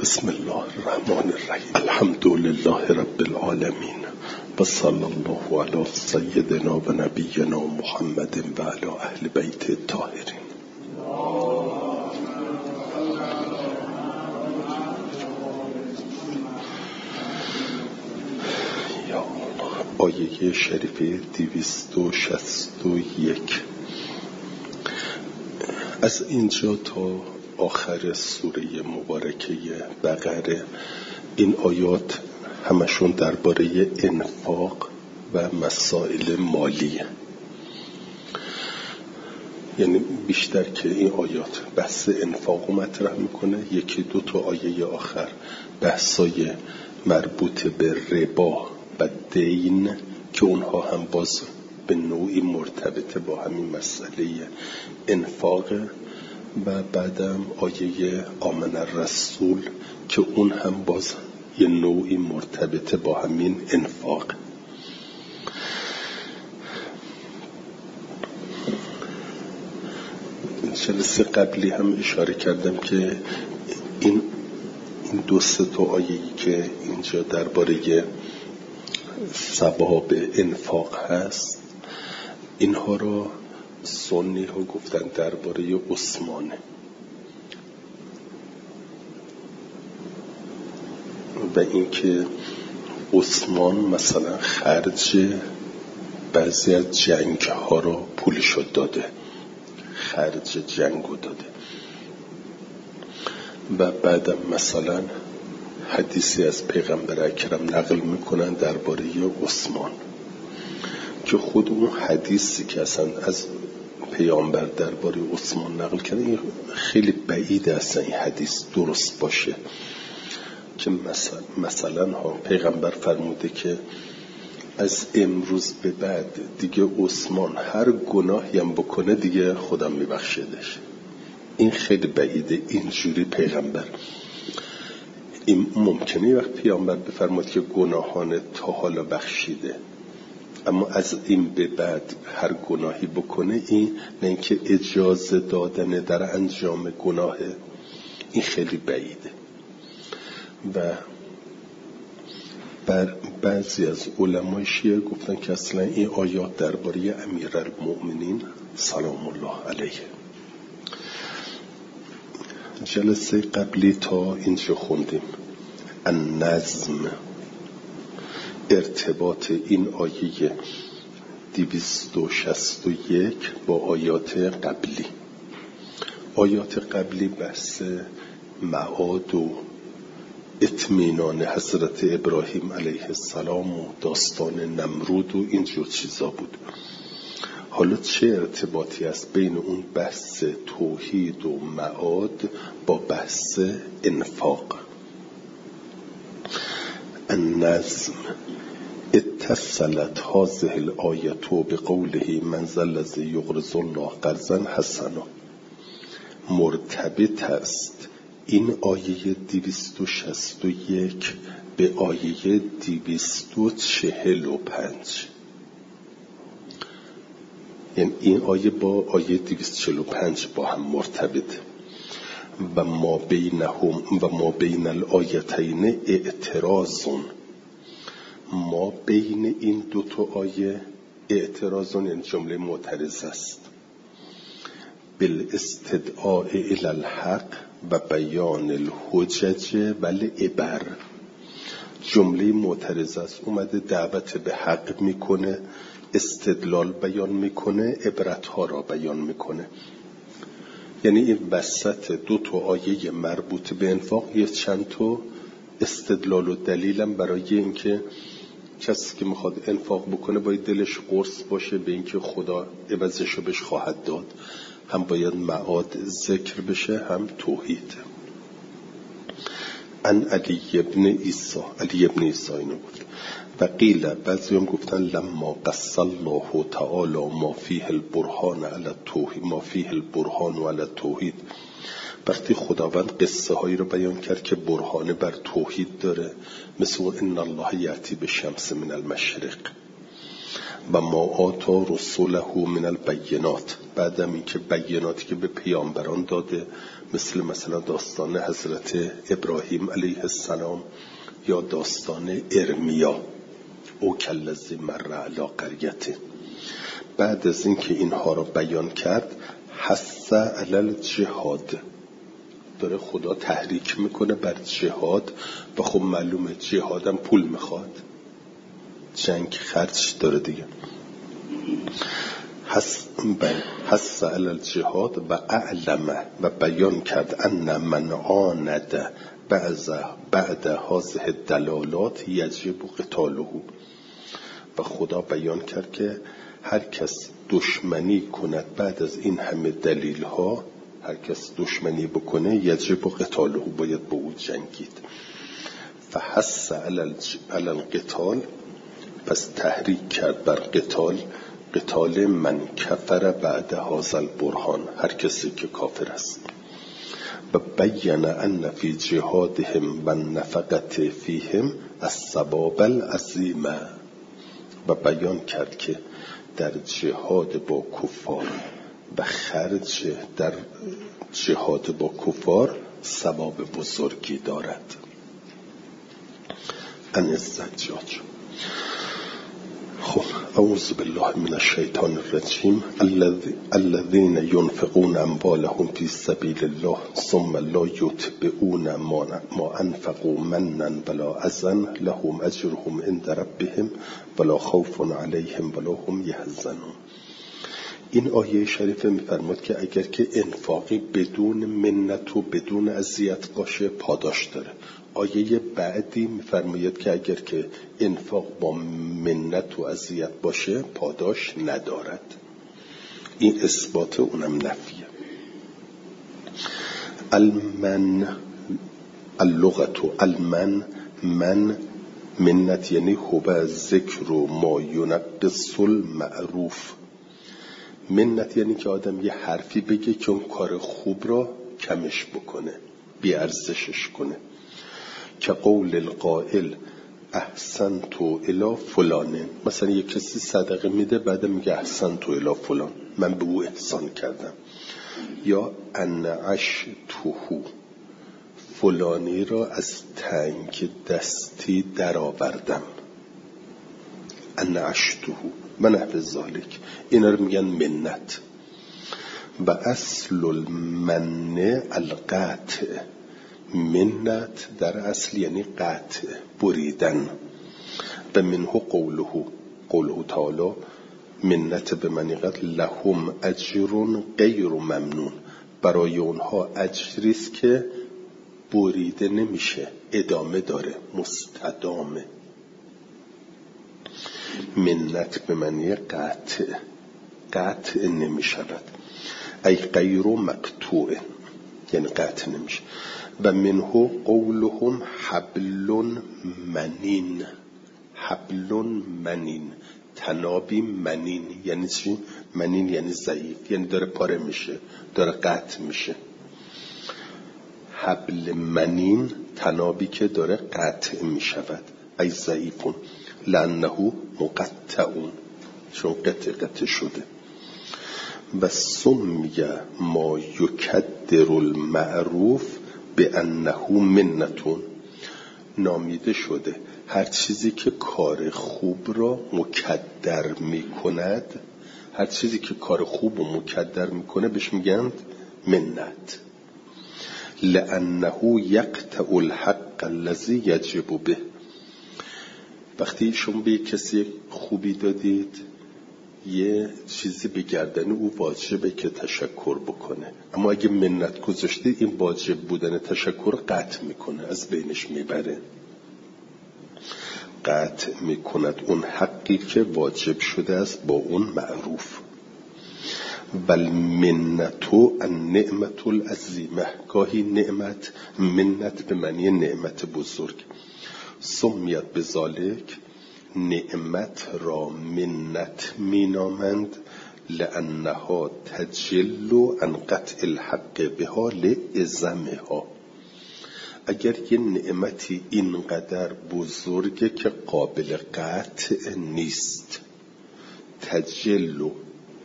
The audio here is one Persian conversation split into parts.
بسم الله الرحمن الرحیم. الحمد لله رب العالمین و صلی الله علی سیدنا و نبینا محمد و علی اهل بیت الطاهرین. آیه شریفه 261 از اینجا تا آخر سوره مبارکه بقره، این آیات همشون درباره انفاق و مسائل مالیه. یعنی بیشتر که این آیات بحث انفاق مطرح میکنه، یکی دو تا آیه آخر بحثای مربوط به ربا و دین که اونها هم باز به نوعی مرتبطه با همین مسئله انفاق، و بعدم آیه آمن الرسول که اون هم باز یه نوعی مرتبطه با همین انفاق. جلسه قبلی هم اشاره کردم که این دو سه تا آیه‌ای که اینجا درباره ثواب انفاق هست، اینها رو سنی ها گفتن درباره عثمانه و اینکه عثمان مثلا خرج بعضی از جنگ ها رو پولشو داده، خرج جنگو داده. و بعدم مثلا حدیثی از پیغمبر اکرم نقل میکنن درباره عثمان که خود اون حدیثی که اصلا از پیامبر درباره عثمان نقل کرده خیلی بعیده اصلا این حدیث درست باشه، که مثلا پیغمبر فرموده که از امروز به بعد دیگه عثمان هر گناهی هم بکنه دیگه خودم میبخشیدش. این خیلی بعیده اینجوری پیغمبر. این ممکنه وقت پیامبر بفرماید که گناهان تا حالا بخشیده، اما از این به بعد هر گناهی بکنه، این نه اینکه اجازه دادن در انجام گناهه، این خیلی بعیده. و بعضی از علمای شیعه گفتن که اصلا این آیات درباره امیرالمؤمنین سلام الله علیه. جلسه قبلی تا اینجا خوندیم النظم، ارتباط این آیه 261 با آیات قبلی. آیات قبلی بحث معاد و اطمینان حضرت ابراهیم علیه السلام و داستان نمرود و اینجور چیزا بود. حالا چه ارتباطی است بین اون بحث توحید و معاد با بحث انفاق؟ النظم اتصلت هذه الآیة بقوله من ذا الذی یقرض الله قرضا حسنا. مرتبط است این آیه 261 به آیه 245. یعنی این آیه با آیه 245 با هم مرتبط. و ما بینهم و ما بین الآیتین اعتراضون، ما بین این دو تا آیه اعتراضون، یعنی جمله معترض است. بالاستدعاء الی الحق و بیان الحجج و العبر. جمله معترض است، اومده دعوت به حق میکنه، استدلال بیان میکنه، عبرتها را بیان میکنه. یعنی این وسط دو تا آیه مربوط به انفاق یه چند تا استدلال و دلیلم برای اینکه کسی که میخواد انفاق بکنه باید دلش قرص باشه به اینکه خدا عوضشو بهش خواهد داد. هم باید معاد ذکر بشه، هم توحید. ان علی ابن عیسی اینو گفت. و قیل، بعضی هم گفتن لما قص الله تعالی ما فیه البرهان علی التوحید، ما فیه البرهان علی التوحید، وقتی خداوند قصه هایی رو بیان کرد که برهانه بر توحید داره، مثل ان الله یأتی بالشمس من المشرق. و ما آتا رسوله من البینات، بعدم این که بیناتی که به پیامبران داده، مثلا داستان حضرت ابراهیم علیه السلام یا داستان ارمیا او کالذی مر علی قریة. بعد از این که اینها را بیان کرد، حث علی الجهاد، داره خدا تحریک میکنه بر جهاد. و خب معلومه جهادم پول میخواد، جنگ خرج داره دیگه. حث علی الجهاد و اعلم، و بیان کرد ان من عاند بعد هذه الدلالات یجب قتاله. و خدا بیان کرد که هر کس دشمنی کند بعد از این همه دلیل ها، هر کس دشمنی بکنه یجب قتاله، باید با او جنگید. فحث علی القتال، پس تحریک کرد بر قتال من کفر بعد هذا البرهان، هر کسی که کافر است. و بیان ان فی جهادهم و النفقة فیهم الثواب العظیم، و بیان کرد که در جهاد با کفار و خرج در جهاد با کفار ثواب بزرگی دارد. عن الزجاج. خب اعوذ بالله من الشیطان الرجیم. الذين ينفقون اموالهم في سبيل الله ثم لا يتبعون ما انفقوا منا ولا اذى لهم اجرهم عند ربهم ولا خوف عليهم ولا هم يحزنون. این آیه شریفه میفرماد که اگر که انفاقی بدون منت و بدون اذیت باشه پاداش داره. آیه بعدی میفرماید که اگر که انفاق با منت و اذیت باشه پاداش ندارد. این اثبات، اونم نفیه. المن اللغت المن من منت یعنی هو ذکر ما ینقص المعروف. منت یعنی که آدم یه حرفی بگه که اون کار خوب را کمش بکنه، بیارزشش کنه. که قول القائل احسنت الی فلان، مثلا یک کسی صدقه میده بعد میگه احسنت الی فلان، من به او احسان کردم. یا انعشته، فلانی را از تنگ دستی درآوردم. انعشته و نحو ذالک، اینا رو میگن منت. و اصل المن القطع، منت در اصل یعنی قطع، بریدن. و منه قوله تعالی منت به معنی قطع، لهم اجر غیر ممنون، برای اونها اجریست که بریده نمیشه، ادامه داره، مستدامه. منت به معنی قطع نمیشود، ای غیر مقطوع، یعنی قطع نمیشه. و منه قولهم حبل منین، حبل منین، تنابی منین یعنی چی؟ منین یعنی ضعیف، یعنی داره پاره میشه، داره قطع میشه. حبل منین، تنابی که داره قطع میشود، ای ضعیفون، لانه مقطعون، چون قطع شده. و سمیه ما یکدر المعروف به انه منتون، نامیده شده هر چیزی که کار خوب را مکدر میکند، هر چیزی که کار خوب رو مکدر میکنه بهش میگن منت. لانه یقطع الحق الذی یجب به، وقتی شما به کسی خوبی دادید یه چیزی به گردن او واجبه که تشکر بکنه، اما اگه منت گذاشته این واجب بودن تشکر قطع میکنه، از بینش میبره، قطع میکند اون حقی که واجب شده است با اون معروف. بل منتو النعمت العظیمه، گاهی نعمت، منت به معنی نعمت بزرگ، سمیت بذالک، نعمت را منت مینامند، لانها تجل عن قطع الحق بها لعظمها، اگر یه نعمتی اینقدر بزرگه که قابل قطع نیست، تجل و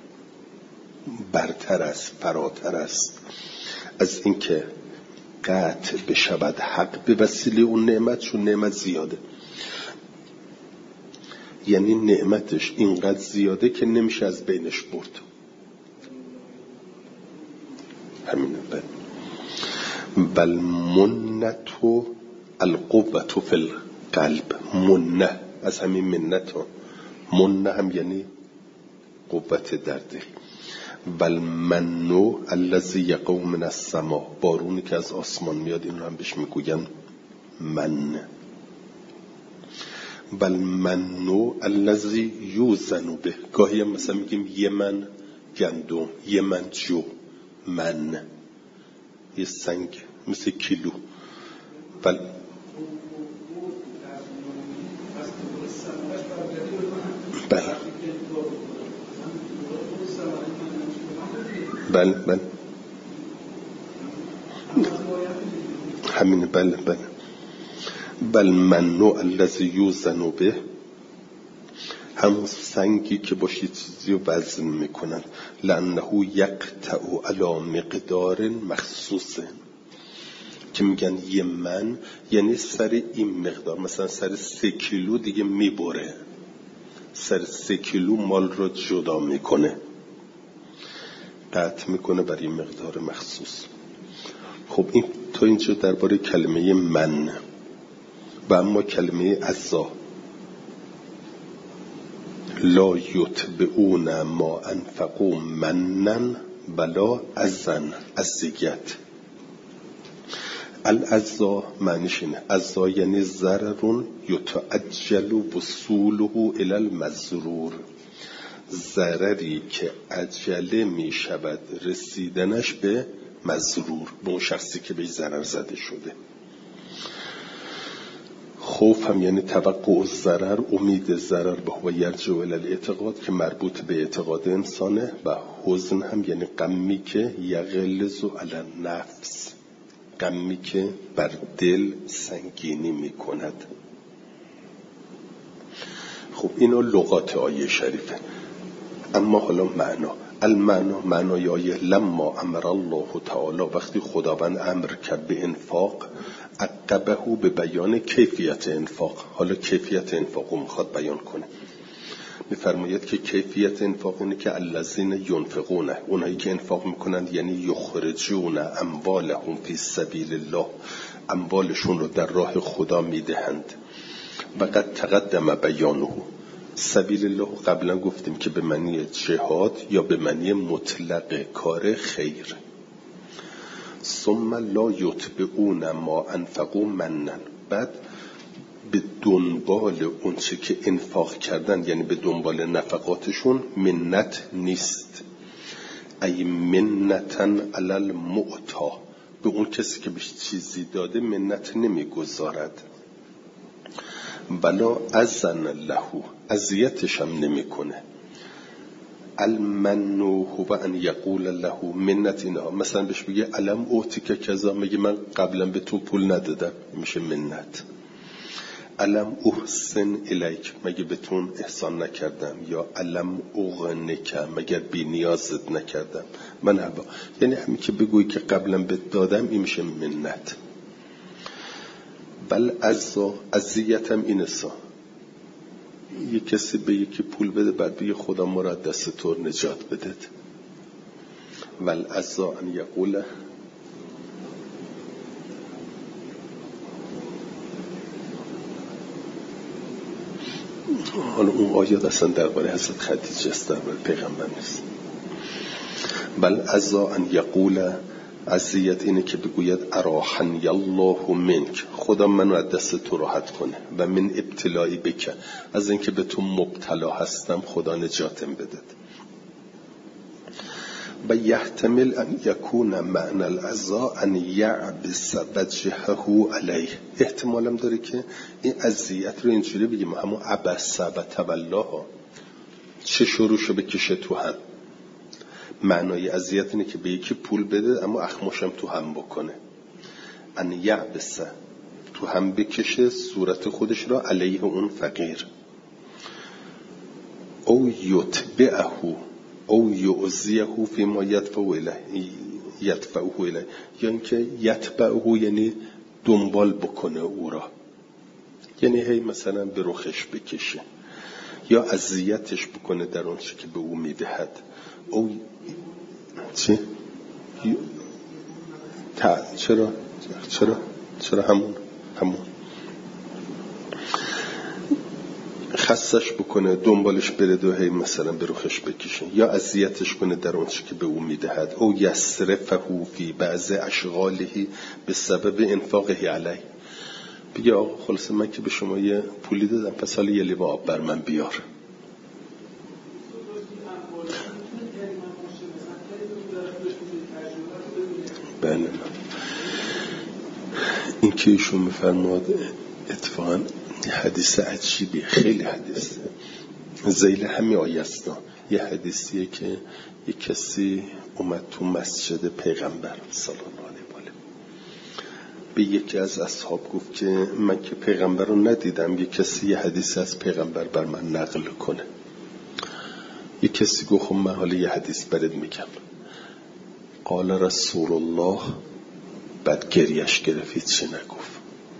برتر است، فراتر است از اینکه قطع بشود حق به وسیله اون نعمت، چون نعمت زیاده. یعنی نعمتش اینقدر زیاده که نمیشه از بینش برد. همینه. بل منت و القوت فی القلب. منه از همین منت ها. منه هم یعنی قوت در دل. بل منو الذی یقع من السما. بارونی که از آسمان میاد، این رو هم بهش میگوین من. بل منو الذی یوزن به. گاهی هم مثلا میگیم یه من گندم، یه من جو. من یه سنگ مثل کیلو. بل بله همین. بله بل منو الذی یوزن به، همون سنگی که باشی چیزی رو وزن میکنن. لانه یقطع علی مقدار مخصوص، که میگن یه من یعنی سر این مقدار، مثلا سر 3 کیلو دیگه میبره، سر 3 کیلو مال رو جدا میکنه، قطع میکنه برای این مقدار مخصوص. خب این تا اینجا درباره کلمه من. و اما کلمه عزا، لا یتبعون ما انفقوا منن بلا عزن. عزیت العزا معنیش اینه. عزا یعنی ضرر یتعجل وصوله الی المضرور. ضرری که عجله می شود رسیدنش به مضرور، به اون شخصی که بهش ضرر زده شده. خوف هم یعنی توقع ضرر، امید ضرر، به هو یرجع الی الاعتقاد که مربوط به اعتقاد انسانه. و حزن هم یعنی غمی که یغلظ علی النفس، غمی که بر دل سنگینی می کند. خب اینا لغات آیه شریفه. اما حالا المعنا، معنای آیه لما امر الله تعالی، وقتی خداوند امر کرد به انفاق، عقبه به بیان کیفیت انفاق. حالا کیفیت انفاق رو میخواد بیان کنه. میفرماید که کیفیت انفاق اینه که الذین ینفقون، اونایی که انفاق میکنند، یعنی یخرجون اموالهم فی سبیل الله، اموالشون رو در راه خدا میدهند. و قد تقدم بیانه. سبیل الله قبلا گفتیم که به معنی جهاد یا به معنی مطلق کار خیر. ثم لا یتبعون ما انفقوا منن. بعد به دنبال اون چه که انفاق کردن، یعنی به دنبال نفقاتشون، منت نیست. ای منتن علی المعطا، به اون کسی که بهش چیزی داده منت نمیگذارد. بلا اذن له، اذیتش هم نمیکنه. المنو هو ان یقول له منت. اینا مثلا بهش بگه علم اوتیک کذا، میگه من قبلا به تو پول ندادم، میشه منت. علم احسن الیک، مگه به تو احسان نکردم. یا علم اغنک، مگر بی نیازت نکردم. من هوا، یعنی همین که بگویی که قبلا بهت دادم، این میشه منت. بل عزا، عزیتم اینسا، یه کسی به یکی پول بده، بعد بگه خدا ما را دست تو نجات بدهد. ول عزا ان یقول، حالا اون آیات اصلا درباره حضرت خدیجه است، درباره پیغمبر نیست. بل عزا ان یقول، عزیت اینه که بگوید اراحنی الله منک، خدا منو از دست تو راحت کنه. و من ابتلایی بک، از اینکه به تو مبتلا هستم خدا نجاتم بدد. و یحتمل ان یکون معنی العزا ان یعبس وجهه علیه. احتمالم داره که این عزیت رو اینجوری بگیم همون عبس و تولاها، چه شروعشو بکشه تو هم. معنای عزیت اینه که به یکی پول بده اما اخماشم تو هم بکنه. ان یعبس، تو هم بکشه صورت خودش را علیه اون فقیر. او او یتبعه او یعزیه فیما یدفعه الیه، یا اینکه یتبعه یعنی دنبال بکنه او را، یعنی هی مثلا به رخش بکشه یا اذیتش بکنه در اون چی که به او میدهد. او چه؟ چرا همون خستش بکنه، دنبالش بره و هی مثلا به رخش بکشه یا اذیتش کنه در اون چی که به او میدهد. او یصرفه فی بعض اشغاله به سبب انفاقه علیه، بگه آقا خلاصه من که به شما یه پولی دادم پس حالا یه لیوان آب بر من بیار. بله، این که ایشون میفرماد اتفاقا حدیث عجیبی، خیلی حدیث زیل همین آیه است. یه حدیثیه که یه کسی اومد تو مسجد پیغمبر صلی الله علیه و آله، به یکی از اصحاب گفت که من که پیغمبر رو ندیدم، یه کسی یه حدیث از پیغمبر بر من نقل کنه. یه کسی گفت خب من حالا یه حدیث برات میگم. قال رسول الله، بعد گریش گرفت، چه نگفت.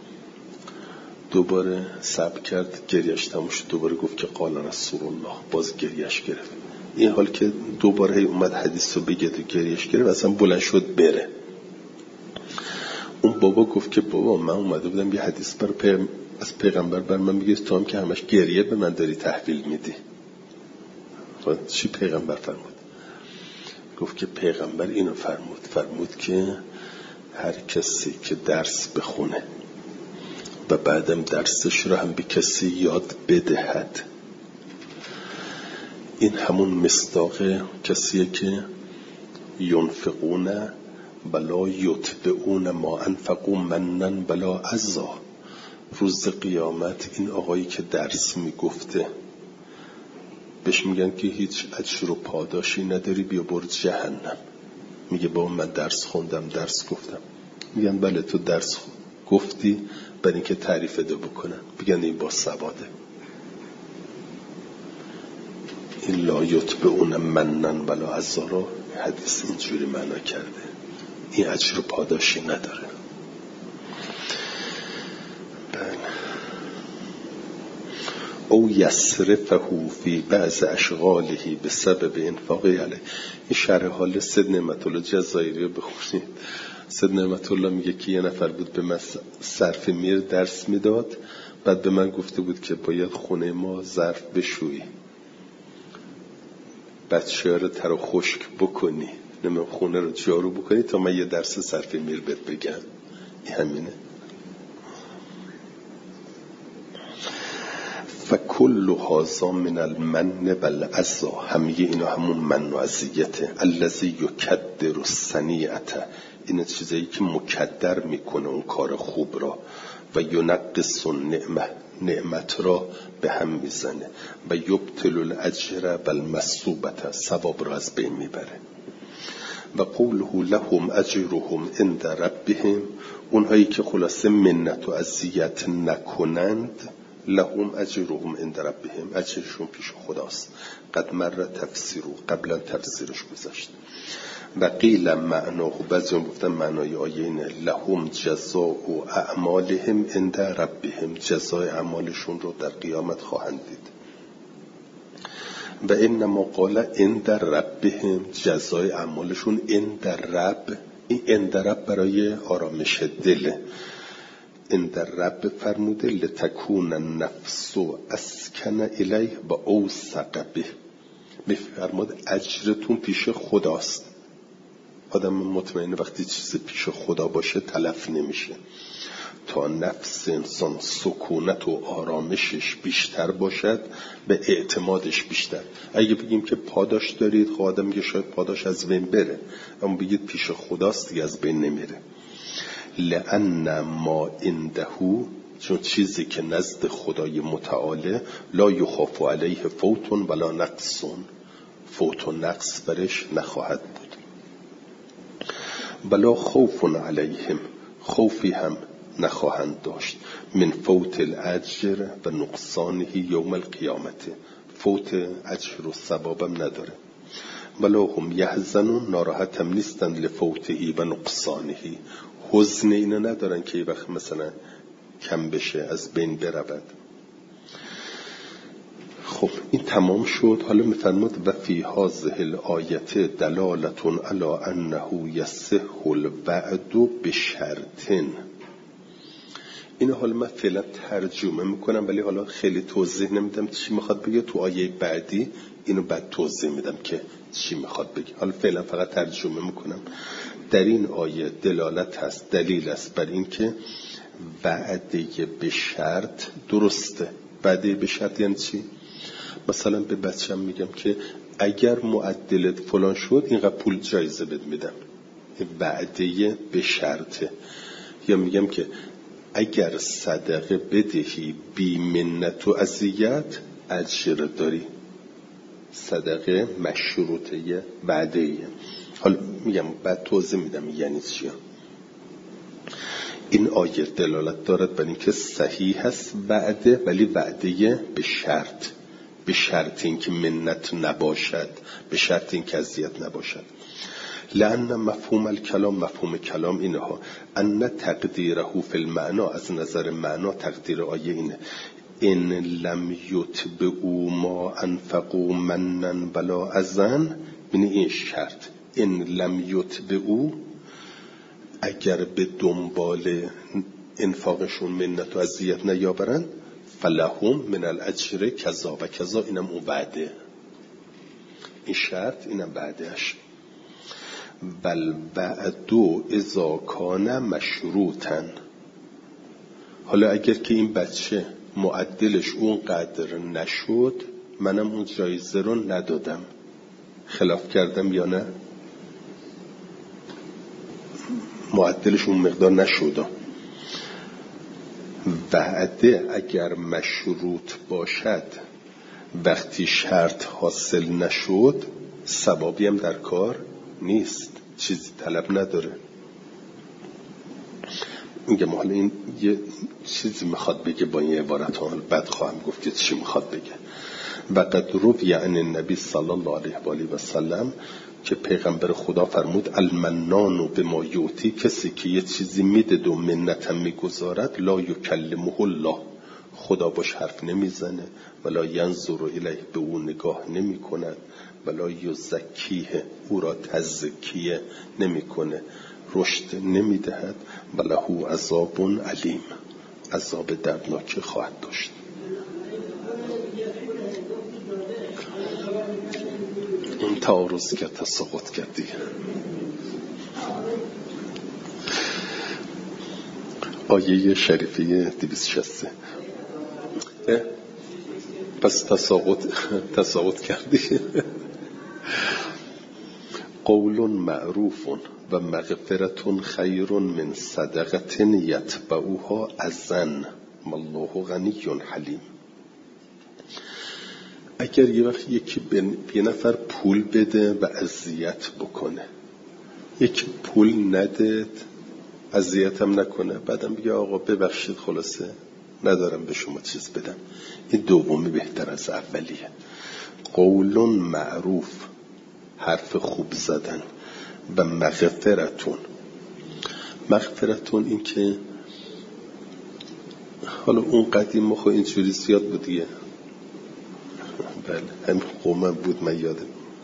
دوباره صبر کرد، گریش تموم شد، دوباره گفت که قال رسول الله، باز گریش گرفت. این حال که دوباره اومد حدیث رو بگه و گریش گرفت، اصلا بلند شد بره. اون بابا گفت که بابا من اومده بودم یه حدیث از پیغمبر بر من میگه، تو هم که همش گریه به من داری تحویل میدی. چی پیغمبر فرمود؟ گفت که پیغمبر اینو فرمود که هر کسی که درس بخونه و بعدم درسش رو هم به کسی یاد بدهد، این همون مصداق کسیه که ینفقون بلا یتبعون ما انفقوا منن بلا عزا. روز قیامت این آقایی که درس میگفته بهش میگن که هیچ اجر و پاداشی نداری، بیا برو جهنم. میگه بابا من درس خوندم، درس گفتم. میگن بله تو درس گفتی برای اینکه تعریف ده بکنن، میگن این با سواده. این لا یتبعون منن بلا عزا رو حدیث اینجوری معنا کرده، این اجر و پاداشی نداره. او یصرفه فی بعض اشغاله به سبب انفاقه علیه. این شرح حال سید نعمت الله جزایری رو بخونید. سید نعمت الله میگه که یه نفر بود به من صرف میر درس میداد، بعد به من گفته بود که باید خونه ما ظرف بشویی، بچه‌ها رو تر و خشک بکنی، نمیم خونه رو جارو بکنی تا من یه درس صرف میر بهت بگم. این همینه. فکل هذا من المن والعزا، همه اینا همون من و عزیته. الذی یکدر الصنیعه، این چیزایی که مکدر میکنه اون کار خوب را، و ینقص نعمت را به هم میزنه، و یبطل الاجر والمثوبه، ثواب را از بین میبره. و قوله لهم اجرهم عند ربهم، اونهایی که خلاصه منت و اذیت نکنند، لهم اجرهم عند ربهم، اجرشون پیش خداست. قد مر تفسیر، قبلا تفسیرش گذشت. و قیل معناه، بعضی گفتن معنای آیه اینه لهم جزاء اعمالهم عند ربهم، جزای اعمالشون رو در قیامت خواهند دید. و انما قال عند ربهم، جزای اعمالشون عند رب. این عند رب برای آرامش دله. عند رب فرموده لتکون النفس اسکن الیه و اوثق به، میفرماد اجرتون پیش خداست. آدم مطمئنه وقتی چیز پیش خدا باشه تلف نمیشه. تا نفس انسان سکونت و آرامشش بیشتر باشد به اعتمادش بیشتر. اگه بگیم که پاداش دارید، خب آدم میگه شاید پاداش از بین بره، اما بگید پیش خداست دیگه از بین نمیره. لأن ما عنده، چون چیزی که نزد خدای متعاله، لا یخاف علیه فوت ولا نقص، فوت و نقص برش نخواهد بود. بلا خوف علیهم، خوفی هم نخواهند داشت. من فوت الاجر و نقصانه یوم القیامت، فوت اجر و ثوابم نداره. ولا هم یحزنون، ناراحت هم نیستن لفوتهی و نقصانهی، حزن اینو ندارن که وقت مثلا کم بشه از بین برود. خب این تمام شد. حالا میفرماد و فی هذه الآیه دلالة علی انه یصح الوعد بشرط. اینو حالا من فعلا ترجمه میکنم ولی حالا خیلی توضیح نمیدم چی میخواد بگه. تو آیه بعدی اینو بعد توضیح میدم که چی میخواد بگه. حالا فعلا فقط ترجمه میکنم. در این آیه دلالت هست، دلیل است بر این که وعده به شرط درسته. وعده به شرط یعنی چی؟ مثلا به بچه‌م میگم که اگر معدلت فلان شد اینقدر پول جایزه بهت میدم، وعده به شرطه. یا میگم که اگر صدقه بدهی بی منت و اذیت اجر داری. صدقه مشروطه وعده‌ایه. حالا میگم بعد توضیح میدم یعنی چی. این آیه دلالت دارد بر اینکه صحیح است وعده، ولی وعده به شرط، به شرط اینکه منت نباشد، به شرط اینکه اذیت نباشد. لأن مفهوم الکلام، مفهوم کلام اینها، ان تقدیره فی المعنا، از نظر معنا تقدیر آیه اینه ان لم یتبعوا ما انفقوا منا ولا اذى. این شرط ان لم یتبعوا، اگر به دنبال انفاقشون منت و اذیت نیاورن، فلهم من الاجر کذا و کذا. اینم اون وعده، این شرط، اینم وعدهش. بل بعدو اذا کان مشروطا. حالا اگر که این بچه معدلش اون قدر نشد، منم اون جایزه رو ندادم، خلاف کردم یا نه؟ معدلش اون مقدار نشد. وعده اگر مشروط باشد، وقتی شرط حاصل نشد ثوابی هم در کار نیست، چیزی طلب نداره. میگم حالا این یه چیزی میخواد بگه با این عبارت ها، بعد خواهم گفت که چی میخواد بگه. و قد روی عن النبی صلی الله علیه و آله و سلم که پیغمبر خدا فرمود المنان بما یوتی، کسی که یه چیزی میده و منت میگذارد، لا یکلمه الله، خدا باش حرف نمیزنه، ولا ینظر الیه، به او نگاه نمی کند، ولا یزکیه، او را تزکیه نمی کنه، رشد نمی دهد، وله عذاب علیم، عذاب دردناک خواهد داشت. اون تعارض کرد، تساقط کرد دیگه. آیه شریفه 260. پس تساقط کردی. قول معروف و مغفرت خیر من صدقه یتبعها اذى والله غنی حلیم. اگر یه وقت یکی به نفر پول بده و اذیت بکنه، یکی پول نداد اذیت هم نکنه، بعدم بگه آقا ببخشید خلاصه ندارم به شما چیز بدم، این دومی بهتر از اولیه. قول معروف، حرف خوب زدن، و مغفرتون این که حالا اون قدیم ما خود اینجوری زیاد بود دیگه، بله همین قومم بود، من یادم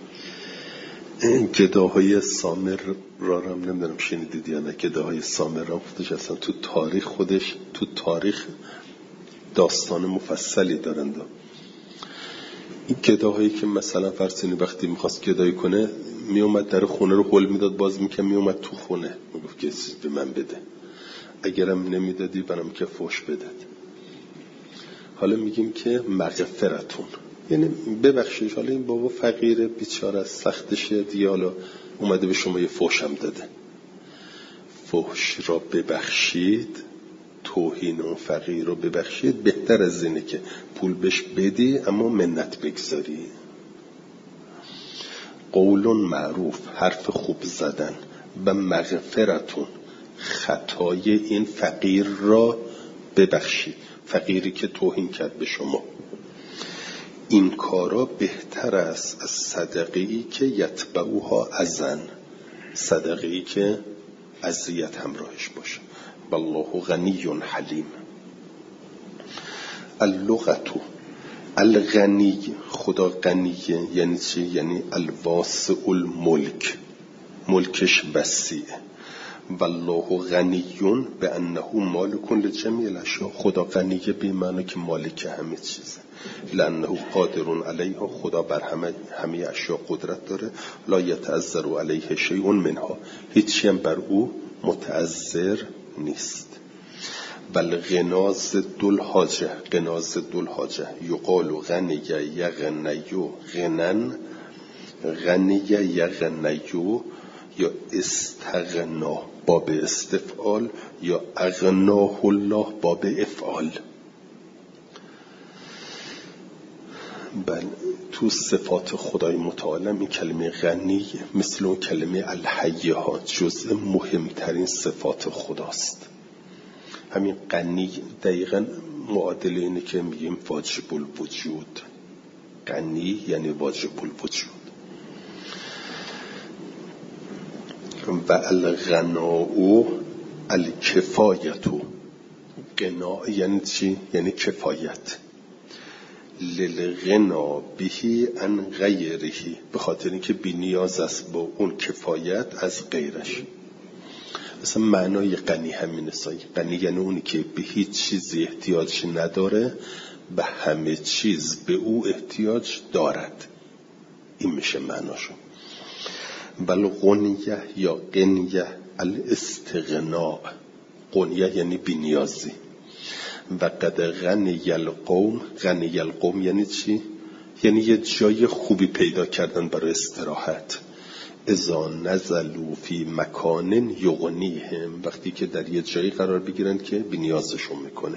گداهای سامر را هم نمیدونم شنیدید یا نه. گداهای سامر را خودش اصلا تو تاریخ داستان مفصلی دارند. این گداهایی که مثلا فرسینی وقتی میخواست گدایی کنه میومد در خونه رو هل میداد، باز میکنه میومد تو خونه میگفت که چیز به من بده، اگرم نمیدادی برام که فوش بدد. حالا میگیم که مغفرتون یعنی ببخشید، حالا این بابا فقیره بیچاره سختشه دیگه، حالا اومده به شما یه فحشم داده، فحش را ببخشید، توهین اون فقیر رو ببخشید، بهتر از اینه که پول بهش بدی اما منت بگذاری. قول معروف، حرف خوب زدن، و مغفرتون، خطای این فقیر را ببخشید، فقیری که توهین کرد به شما. این کارا بهتر است از صدقه‌ای که یتبعوها اذن، صدقه‌ای که اذیت همراهش باشه. والله غنی حلیم. اللغتو، الغنی، خدا غنیه یعنی چی؟ یعنی الواسع الملک، ملکش وسیعه. والله غنیون به انه مالک لجمیع الاشیاء، خدا غنیه به معنی که مالک همه چیزه. لانه قادر علیها، خدا بر همه اشیاء قدرت داره. لا یتعذر علیه شیء منها، هیچی هم بر او متعذر نیست. بل غنا ضد الحاجه، غنا ضد الحاجه. یقال غنی یغنیو غنن، غنی یغنیو یا استغنا باب استفعال یا اغناه الله باب افعال. بله، تو صفات خدای متعال این کلمه غنی مثل اون کلمه الحیه ها جزء مهمترین صفات خداست. همین غنی دقیقا معادل اینه که میگیم واجب الوجود. غنی یعنی واجب الوجود. و الغناء الکفایتو، غنا یعنی چی؟ یعنی کفایت. للغنا بهی عن غیره، به خاطر اینکه بی نیاز است با اون کفایت از غیرش. مثلا معنای غنی همینه. غنی یعنی اونی که به هیچ چیزی احتیاج نداره، به همه چیز به او احتیاج دارد. این میشه معناشو. بل غنیه یا غنیه الاستغناء، غنیه یعنی بی نیازی. و قد غنی القوم، غنی القوم یعنی چی؟ یعنی یه جای خوبی پیدا کردن برای استراحت. اذا نزلوا فی مکان یغنیهم، وقتی که در یه جایی قرار بگیرن که بی نیازشون میکنه.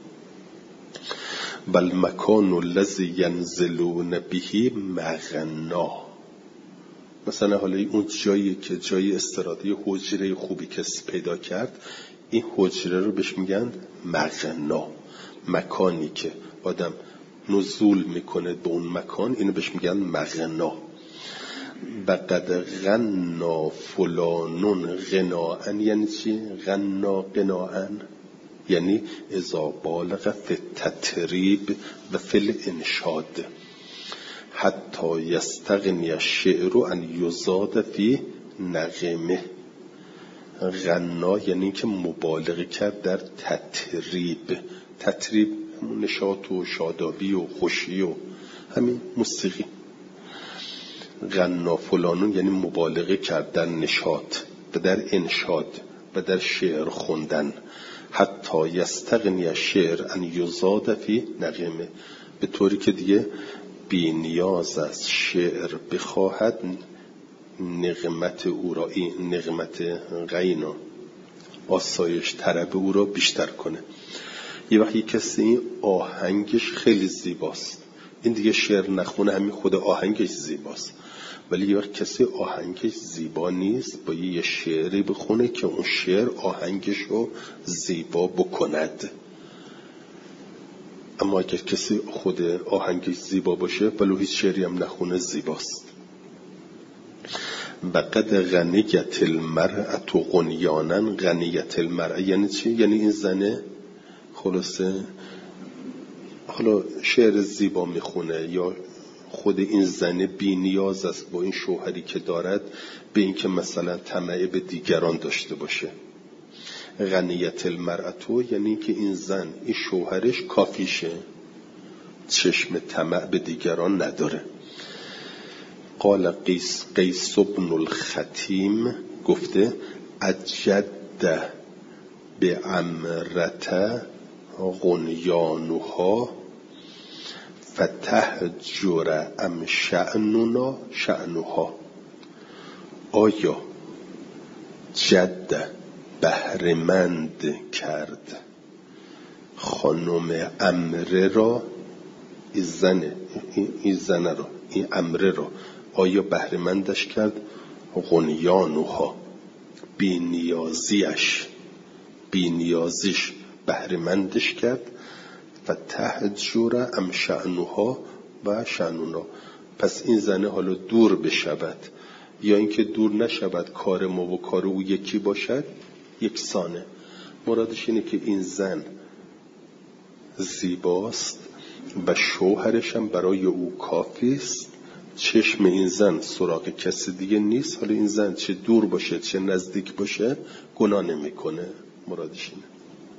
بل مکان الذی ینزلون به مغنا، مثلا حالا اون جایی که جای استراحتی، حجره خوبی کسی پیدا کرد، این حجره رو بهش میگن مغنا. مکانی که آدم نزول میکنه به اون مکان، اینو بهش میگن مغنا. بقد غنا فلانون غناءن یعنی چی؟ غنا غناءن یعنی اذا بالغ فی التطریب و فی الانشاد، حتی یستغنی الشعر ان یزاد فی نغمه. غنا یعنی که مبالغه کرد در تطریب. تطریب نشاط و شادابی و خوشی و همین موسیقی. غنا فلانون یعنی مبالغه کرد در نشاط و در انشاد و در شعر خوندن. حتی یستغنی الشعر ان یزاد فی نغمه، به طوری که دیگه بی نیاز از شعر بخواهد نغمت او را، این نغمت غینا آسایش طرب او را بیشتر کنه. یه وقتی کسی آهنگش خیلی زیباست، این دیگه شعر نخونه، همین خود آهنگش زیباست. ولی یه وقت کسی آهنگش زیبا نیست، با یه شعری بخونه که اون شعر آهنگش رو زیبا بکند. اما اگر کسی خود آهنگش زیبا باشه ولو هیچ شعری هم نخونه زیباست. بقد غنیت المرأة غنیانا، غنیت المرأة یعنی چی؟ یعنی این زنه خلاصه حالا شعر زیبا میخونه یا خود این زنه بی نیاز است با این شوهری که دارد به این که مثلا طمع به دیگران داشته باشه. غنیت المرأة یعنی که این زن، این شوهرش کافیشه، چشم طمع به دیگران نداره. قال قیس بن الخطیم گفته اجد به امرته غنیانوها فتهجر ام شأننا شأنوها. آیا جد بهرمند کرد خانم امره را، این زنه را، این امره را آیا بهرمندش کرد؟ غنیانوها بینیازیش بهرمندش کرد. فتهجر ام شأنوها و شأننا. پس این زنه حالا دور بشود یا اینکه دور نشود، کار ما و کار او یکی باشد، یکسانه. مرادش اینه که این زن زیباست و شوهرش هم برای او کافی است، چشم این زن سراغ کسی دیگه نیست. حالا این زن چه دور باشه چه نزدیک باشه گناه نمیکنه. مرادش اینه.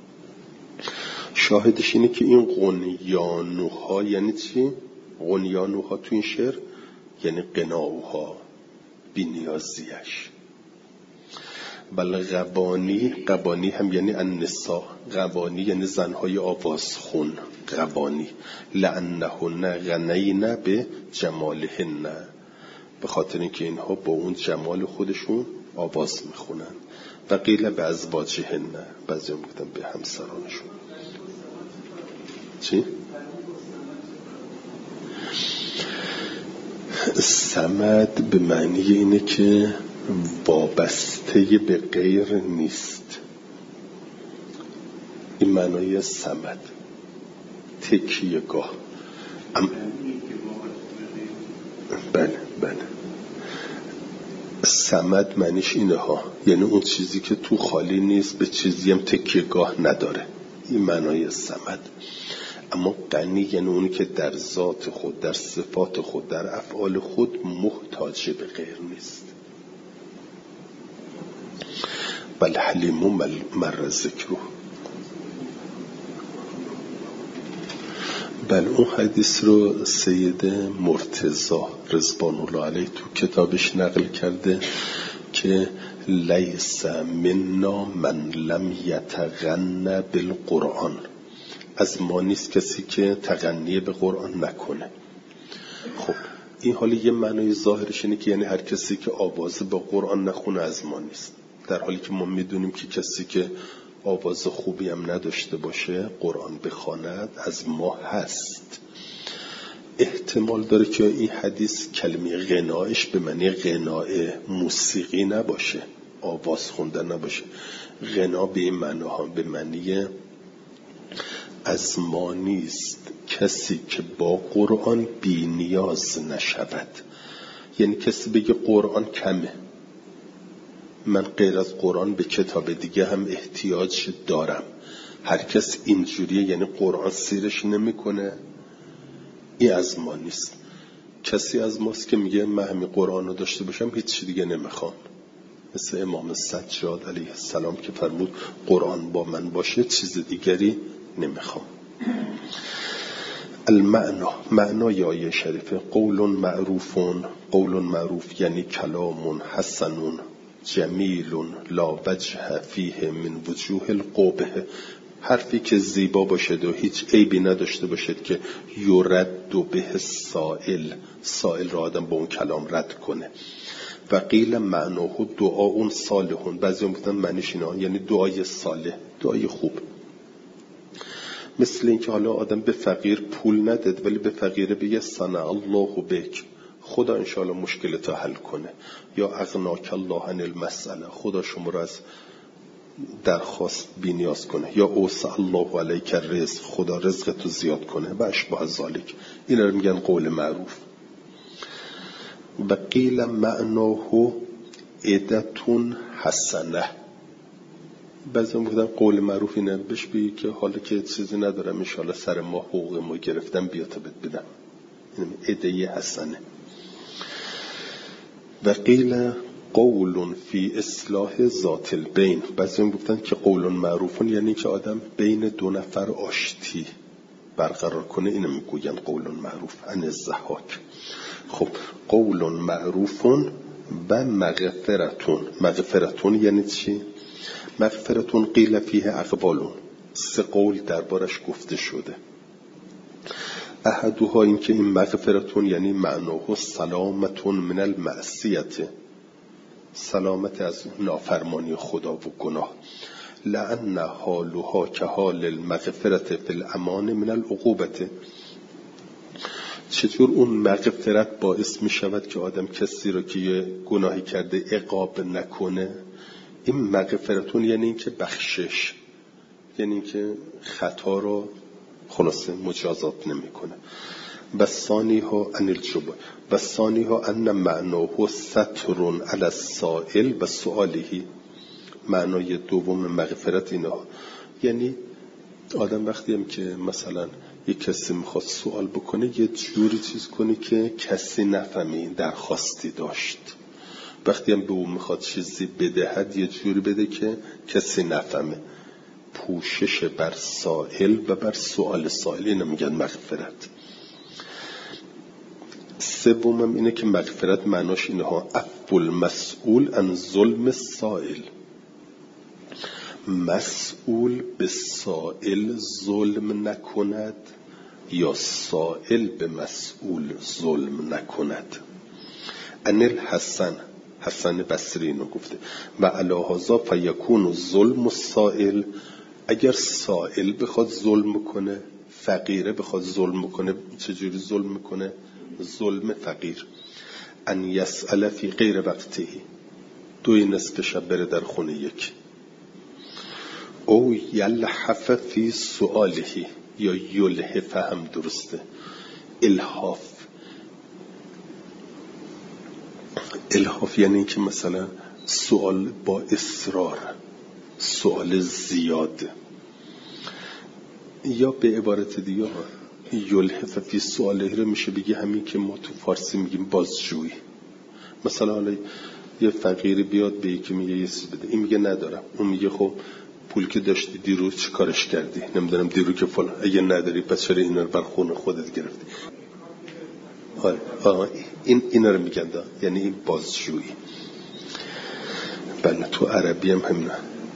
شاهدش اینه که این غنیانوها یعنی چی؟ غنیانوها تو این شعر یعنی قناوها، بی‌نیازیش. بل قبانی هم یعنی النساء، قبانی یعنی زنهای آوازخون، قبانی. لأنهن غنین به جمالهن، به خاطر اینکه اینها با اون جمال خودشون آواز میخونن. و قیل به ازواجهن، بعضی هم گفتن به همسرانشون. چی؟ صمد به معنی اینه که وابسته به غیر نیست. این معنای صمد، تکیه‌گاه. بله صمد معنیش اینه ها، یعنی اون چیزی که تو خالی نیست، به چیزی هم تکیه‌گاه نداره. این معنای صمد. اما غنی یعنی اونی که در ذات خود، در صفات خود، در افعال خود محتاج به غیر نیست. بل حلیم مر ذکره. بل اون حدیث رو سید مرتضی رضوان الله علیه تو کتابش نقل کرده که لیس منا من لم یتغن بالقرآن، از ما نیست کسی که تغنی به قرآن نکنه. خب این حالی یه معنای ظاهرش اینه که یعنی هر کسی که آواز به قرآن نخونه از ما نیست، در حالی که ما میدونیم که کسی که آواز خوبی هم نداشته باشه قرآن بخواند از ما هست. احتمال داره که این حدیث کلمه غنایش به معنی غنای موسیقی نباشه، آواز خوندن نباشه. غنا به این معناها به معنی از ما نیست کسی که با قرآن بی نیاز نشود. یعنی کسی بگه قرآن کمه، من غیر از قرآن به کتاب دیگه هم احتیاج دارم. هر کس اینجوریه، یعنی قرآن سیرش نمیکنه، این از ما نیست. کسی از ماست که میگه من همین قرآن رو داشته باشم هیچ دیگه نمیخوام، مثل امام سجاد علیه السلام که فرمود قرآن با من باشه چیز دیگری نمیخوام. معنای آیه شریفه قول معروف یعنی کلام حسن جمیل لا وجه فیه من وجوه القبح، حرفی که زیبا باشد و هیچ عیبی نداشته باشد که یرد به سائل را آدم با اون کلام رد کنه. و قیل معناه دعا صالحون، بعضی هم گفتن معنیش اینا یعنی دعای صالح، دعای خوب. مثل این که حالا آدم به فقیر پول نداد ولی به فقیره بگه صنع الله بک، خدا انشاءالله مشکلتو حل کنه، یا اغناک الله عن المسئله، خدا شما رو از درخواست بی نیاز کنه، یا اوسع الله علیک الرزق، خدا رزقتو زیاد کنه و اشباه ذالک. اینا رو میگن قول معروف. و قیل معناه عدتون حسنه، بعضی هم بودن قول معروف اینه بهش بگی که حالا که چیزی ندارم انشاءالله سر ما حقوق ما گرفتم بیا تا بهت بدم، این عده حسنه. و قیل قول فی اصلاح ذات البین، بعضی هم گفتن که قول معروفون یعنی که آدم بین دو نفر آشتی برقرار کنه، اینو میگوین قول معروف. عن الضحاک. خب قول معروفون و مغفرتون یعنی چی؟ مغفرتون قیل فیه اقوالون، 3 قول دربارش گفته شده. احدوها این که این مغفرتون یعنی معناه سلامتون من المعصیت، سلامت از نافرمانی خدا و گناه. لأن حالها که حال المغفرت فی الامان من العقوبت، چطور اون مغفرت باعث می شود که آدم کسی رو که یه گناهی کرده عقاب نکنه. این مغفرتون یعنی این که بخشش، یعنی این که خطا رو خلاصه مجازات نمیکنه. و ثانیها ان الجبر و ثانیها ان معناه ستر علی السائل و سؤاله. معنای دوم مغفرت اینها یعنی آدم وقتی هم که مثلا یک کسی میخواد سوال بکنه یه جوری چیز کنه که کسی نفهمه درخواستی داشت. وقتی هم به اون میخواد چیزی بدهد یه جوری بده که کسی نفهمه. پوشش بر سائل و بر سؤال سائل، اینو میگن مغفرت. سومم اینه که مغفرت معناش اینها عفو المسئول عن ظلم السائل. مسئول به سائل ظلم نکند یا سائل به مسئول ظلم نکند. ان الحسن، حسن بصری اینو گفته، و علی هذا فیکون ظلم السائل، اگر سائل بخواد ظلم کنه، فقیره بخواد ظلم کنه، چجوری ظلم میکنه؟ ظلم فقیر. ان یسأل فی غیر وقته، 2 نصف شب بره در خونه یک. او یلحف فی سؤاله، یا یلحف هم درسته. الحاف یعنی این که مثلا سؤال با اصرار، سؤال زیاد. یا به عبارت دیگه یلحف فی سؤاله رو میشه بگی همین که ما تو فارسی میگیم بازجویی. مثلا حالا یه فقیری بیاد به یکی میگه یه چیز بده، این میگه ندارم، اون میگه خب پول که داشتی دیرو چی کارش کردی؟ نمیدونم دیرو که فلان، اگه نداری پس چرا اینا رو بر خون خودت گرفتی؟ اینا رو میگن یعنی این بازجویی. بله تو عربی هم همینه.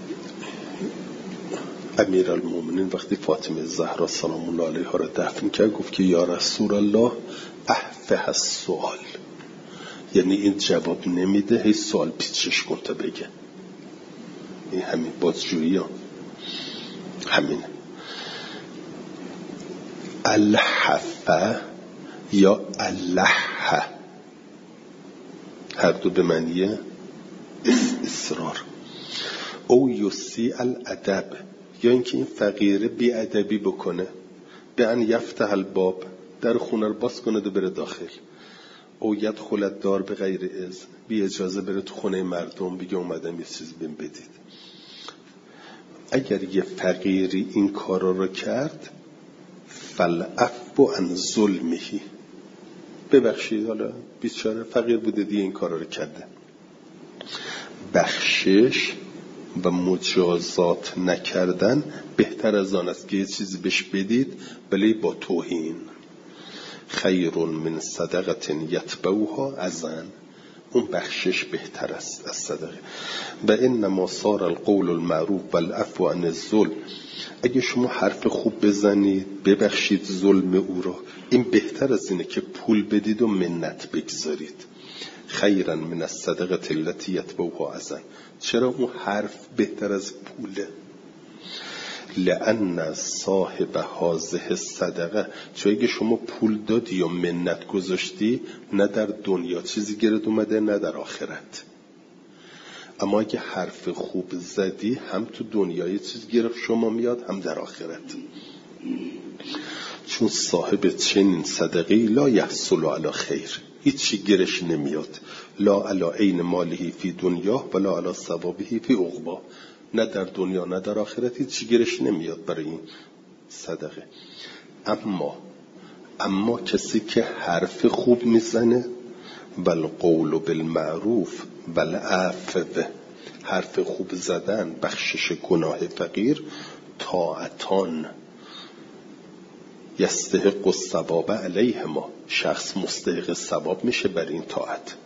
امیرالمومنین وقتی فاطمه زهرا سلام الله علیها را دفن کرد گفت که یا رسول الله احفه السؤال، یعنی این جواب نمیده، هی سوال پیچش کن تا بگه. این همین بازجویی ها همینه. الحفه یا اللحه هر دو به معنی اصرار. او یسی الادب، یا اینکه این فقیره بی ادبی بکنه، به ان یفتح الباب، در خونه رو باز کنه و بره داخل. او یدخل الدار به غیر اذن، بی اجازه بره تو خونه مردم بگه اومدم یه چیز بهم بدید. اگر یه فقیری این کارا رو کرد فالعفو عن ظلمه، ببخشید حالا بیچاره فقیر بوده دیگه این کارا رو کرده. بخشش و مجازات نکردن بهتر از آن است که یه چیزی بهش بدید ولی با توهین. خیر من صدقه یتبعها اذن، اون بخشش بهتر است از صدقه. و انما صار القول المعروف والعفو عن الظلم، اگه شما حرف خوب بزنید ببخشید ظلم او را، این بهتر از اینه که پول بدید و منت بگذارید. خیرا من الصدقه التي یتبعها اذن، چرا اون حرف بهتر از پوله؟ لأن صاحب هذه الصدقه، چون اگه شما پول دادی یا منت گذاشتی، نه در دنیا چیزی گرد اومده نه در آخرت. اما اگه حرف خوب زدی هم تو دنیا چیز گرفت شما میاد هم در آخرت. چون صاحب چنین صدقه‌ای لا یحصل علی خیر، هیچی گرش نمیاد. لا علی عین ماله فی دنیا ولا علی ثوابه فی عقبا، نه در دنیا نه در آخرت هیچی گرش نمیاد برای این صدقه. اما کسی که حرف خوب میزنه والقول بالمعروف والعفو، حرف خوب زدن، بخشش گناه فقیر، طاعتان یستحق الثواب علیهما، شخص مستحق ثواب میشه بر این طاعت.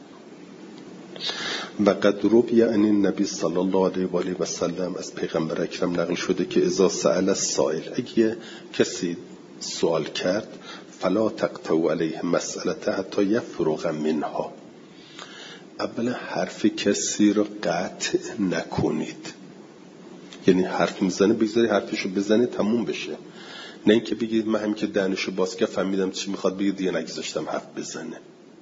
و قد روی عن النبی صلی الله علیه و آله و سلم، از پیغمبر اکرم نقل شده که اذا سأل السائل، اگه کسی سوال کرد، فلا تقطعوا علیه مسئلته حتی یفرغ منها، اولا حرف کسی رو قطع نکنید. یعنی حرف میزنه بگذاری حرفشو بزنه تموم بشه، نه اینکه بگید من هم که دهنشو باز که فهمیدم چی میخواد بگید دیگه نگذاشتم حرف بزنه.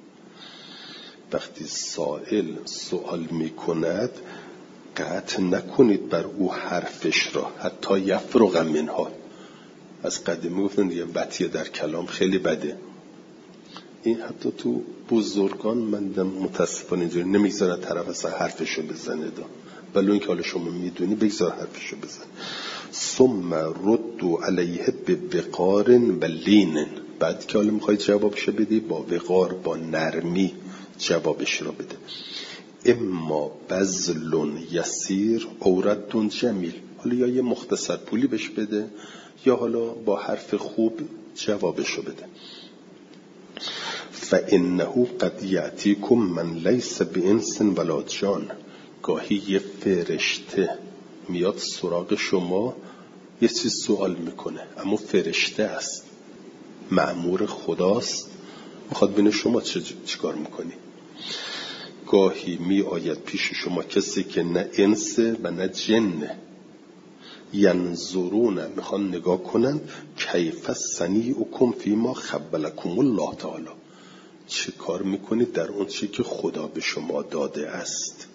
وقتی سائل سوال میکند قطع نکنید بر او حرفش را، حتی یفرغ منها، از قدیمی گفتن دیگه وطیه در کلام خیلی بده. این حتی تو بزرگان من متاسفانه اینجوری نمیگذارن طرف اصلا حرفشو بزنه ولی این که حالا شما میدونی بگذار حرفشو بزن. ثم ردوا علیه بوقار و لین، بعد که حالا میخوای جوابشو بدی با وقار، با نرمی جوابش رو بده. اما بذل یسیر او رد جمیل، حالا یا یه مختصر پولی بهش بده یا حالا با حرف خوب جوابشو بده. فانه قد یأتیکم من لیس بانس ولا جان، گاهی یه فرشته میاد سراغ شما یه چیز سوال میکنه، اما فرشته است، مأمور خداست، میخواد ببینه شما چیکار میکنی. گاهی می آید پیش شما کسی که نه انسه و نه جنه، ینظرون، میخوان نگاه کنن کیف صنیعکم فیما خبلکم الله تعالی، چه کار میکنید در اون چی که خدا به شما داده است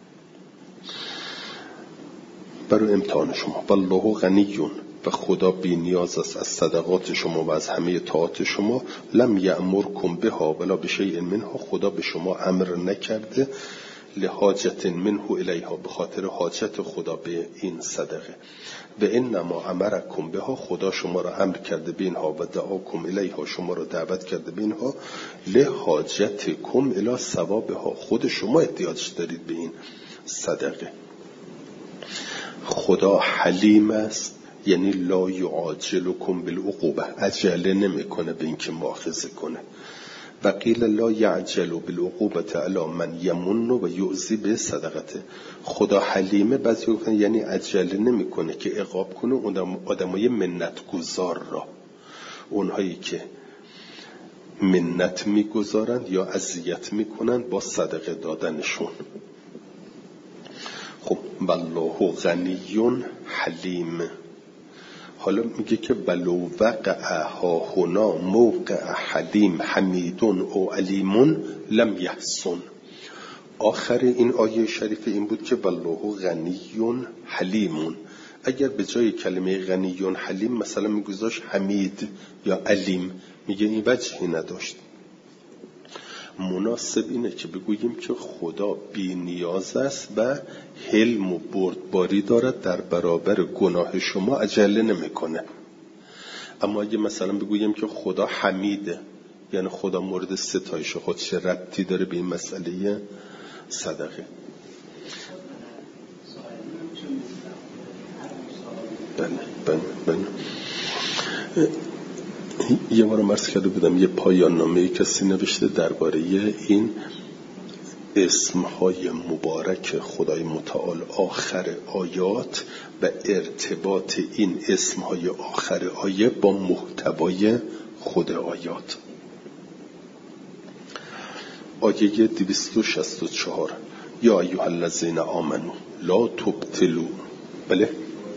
برای امتحان شما. والله غنیون، و خدا بی نیاز است از صدقات شما و از همه طاعات شما. لم یأمرکم بها ولا بشیء منها، خدا به شما امر نکرده لحاجت منه الیها، به خاطر حاجت خدا به این صدقه. و انما امرکم بها، خدا شما را امر کرده به اینها و دعاکم الیها، شما را دعوت کرده به اینها لحاجتکم الی ثوابها، خود شما احتیاج دارید به این صدقه. خدا حلیم است، یعنی لا یعاجلکم بالعقوبه، عجله نمیکنه به اینکه مؤاخذه کنه. و قیل لا یعجل بالعقوبه علی من یمن و یؤذی به صدقته، خدا حلیمه، بعضی گفتن یعنی عجله نمیکنه که عقاب کنه آدمای منت گزار را، اونهایی که منت میگذارن یا اذیت میکنن با صدقه دادنشون. خب والله غنیون حلیم. حالا میگه که ولو وقع ها هنا موقع حلیم حمیدون او علیمون لم یحسن. آخر این آیه شریف این بود که والله غنیون حلیمون، اگر به جای کلمه غنیون حلیم مثلا میگذاشت حمید یا علیم، میگه این وجهی نداشت. مناسب اینه که بگوییم که خدا بی نیاز است و حلم و بردباری دارد، در برابر گناه شما عجله نمیکنه. اما اگه مثلا بگوییم که خدا حمیده، یعنی خدا مورد ستایش، خود چه ربطی داره به این مسئله صدقه؟ بله. یه بار عرض کرده بودم یه پایان نامه کسی نوشته درباره این اسمهای مبارک خدای متعال آخر آیات و ارتباط این اسمهای آخر آیه با محتوای خود آیات. آیه 264 یا ایها الذین آمنو لا تبطلوا، بله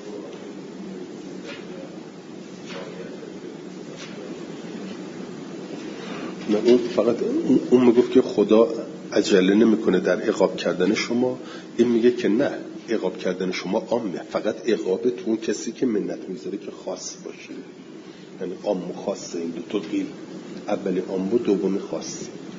نه، اون فقط اون میگفت که خدا عجله نمیکنه در عقاب کردن شما، این میگه که نه، عقاب کردن شما عامه، فقط عقاب تو اون کسی که منت میذاره که خاص باشه، یعنی عام و خاصه، این دو تا قیل، اولی عام بود دومی خاص.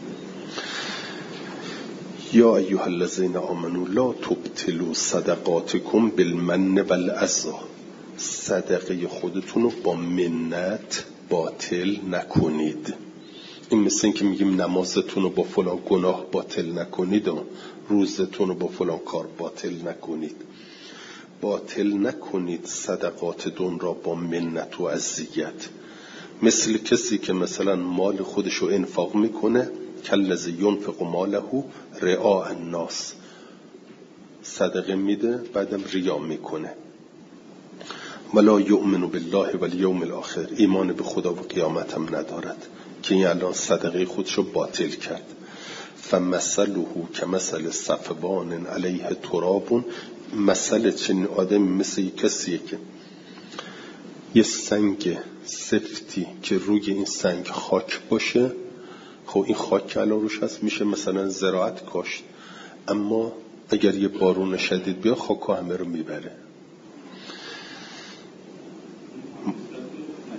یا ایها الذین آمنو لا تبطلوا صدقاتکم بالمن والاذی، صدقه خودتون رو با منت باطل نکنید. این مثل این که میگیم نمازتون رو با فلان گناه باطل نکنید و روزتون رو با فلان کار باطل نکنید. باطل نکنید صدقاتتون را با منت و اذیت، مثل کسی که مثلا مال خودش رو انفاق میکنه، کالذی ینفق ماله رئاء الناس، صدقه میده بعدم ریا میکنه. ولا یؤمن بالله والیوم الاخر، ایمان به خدا و قیامت هم ندارد، که این الان صدقه خودش رو باطل کرد. فمثله کمثل صفوان علیه تراب، مثل چنین آدمی مثل کسیه که یه سنگ سفتی که روی این سنگ خاک باشه، خب این خاک که الان روش هست میشه مثلا زراعت کاشت، اما اگر یه بارون شدید بیا خاک همه رو میبره.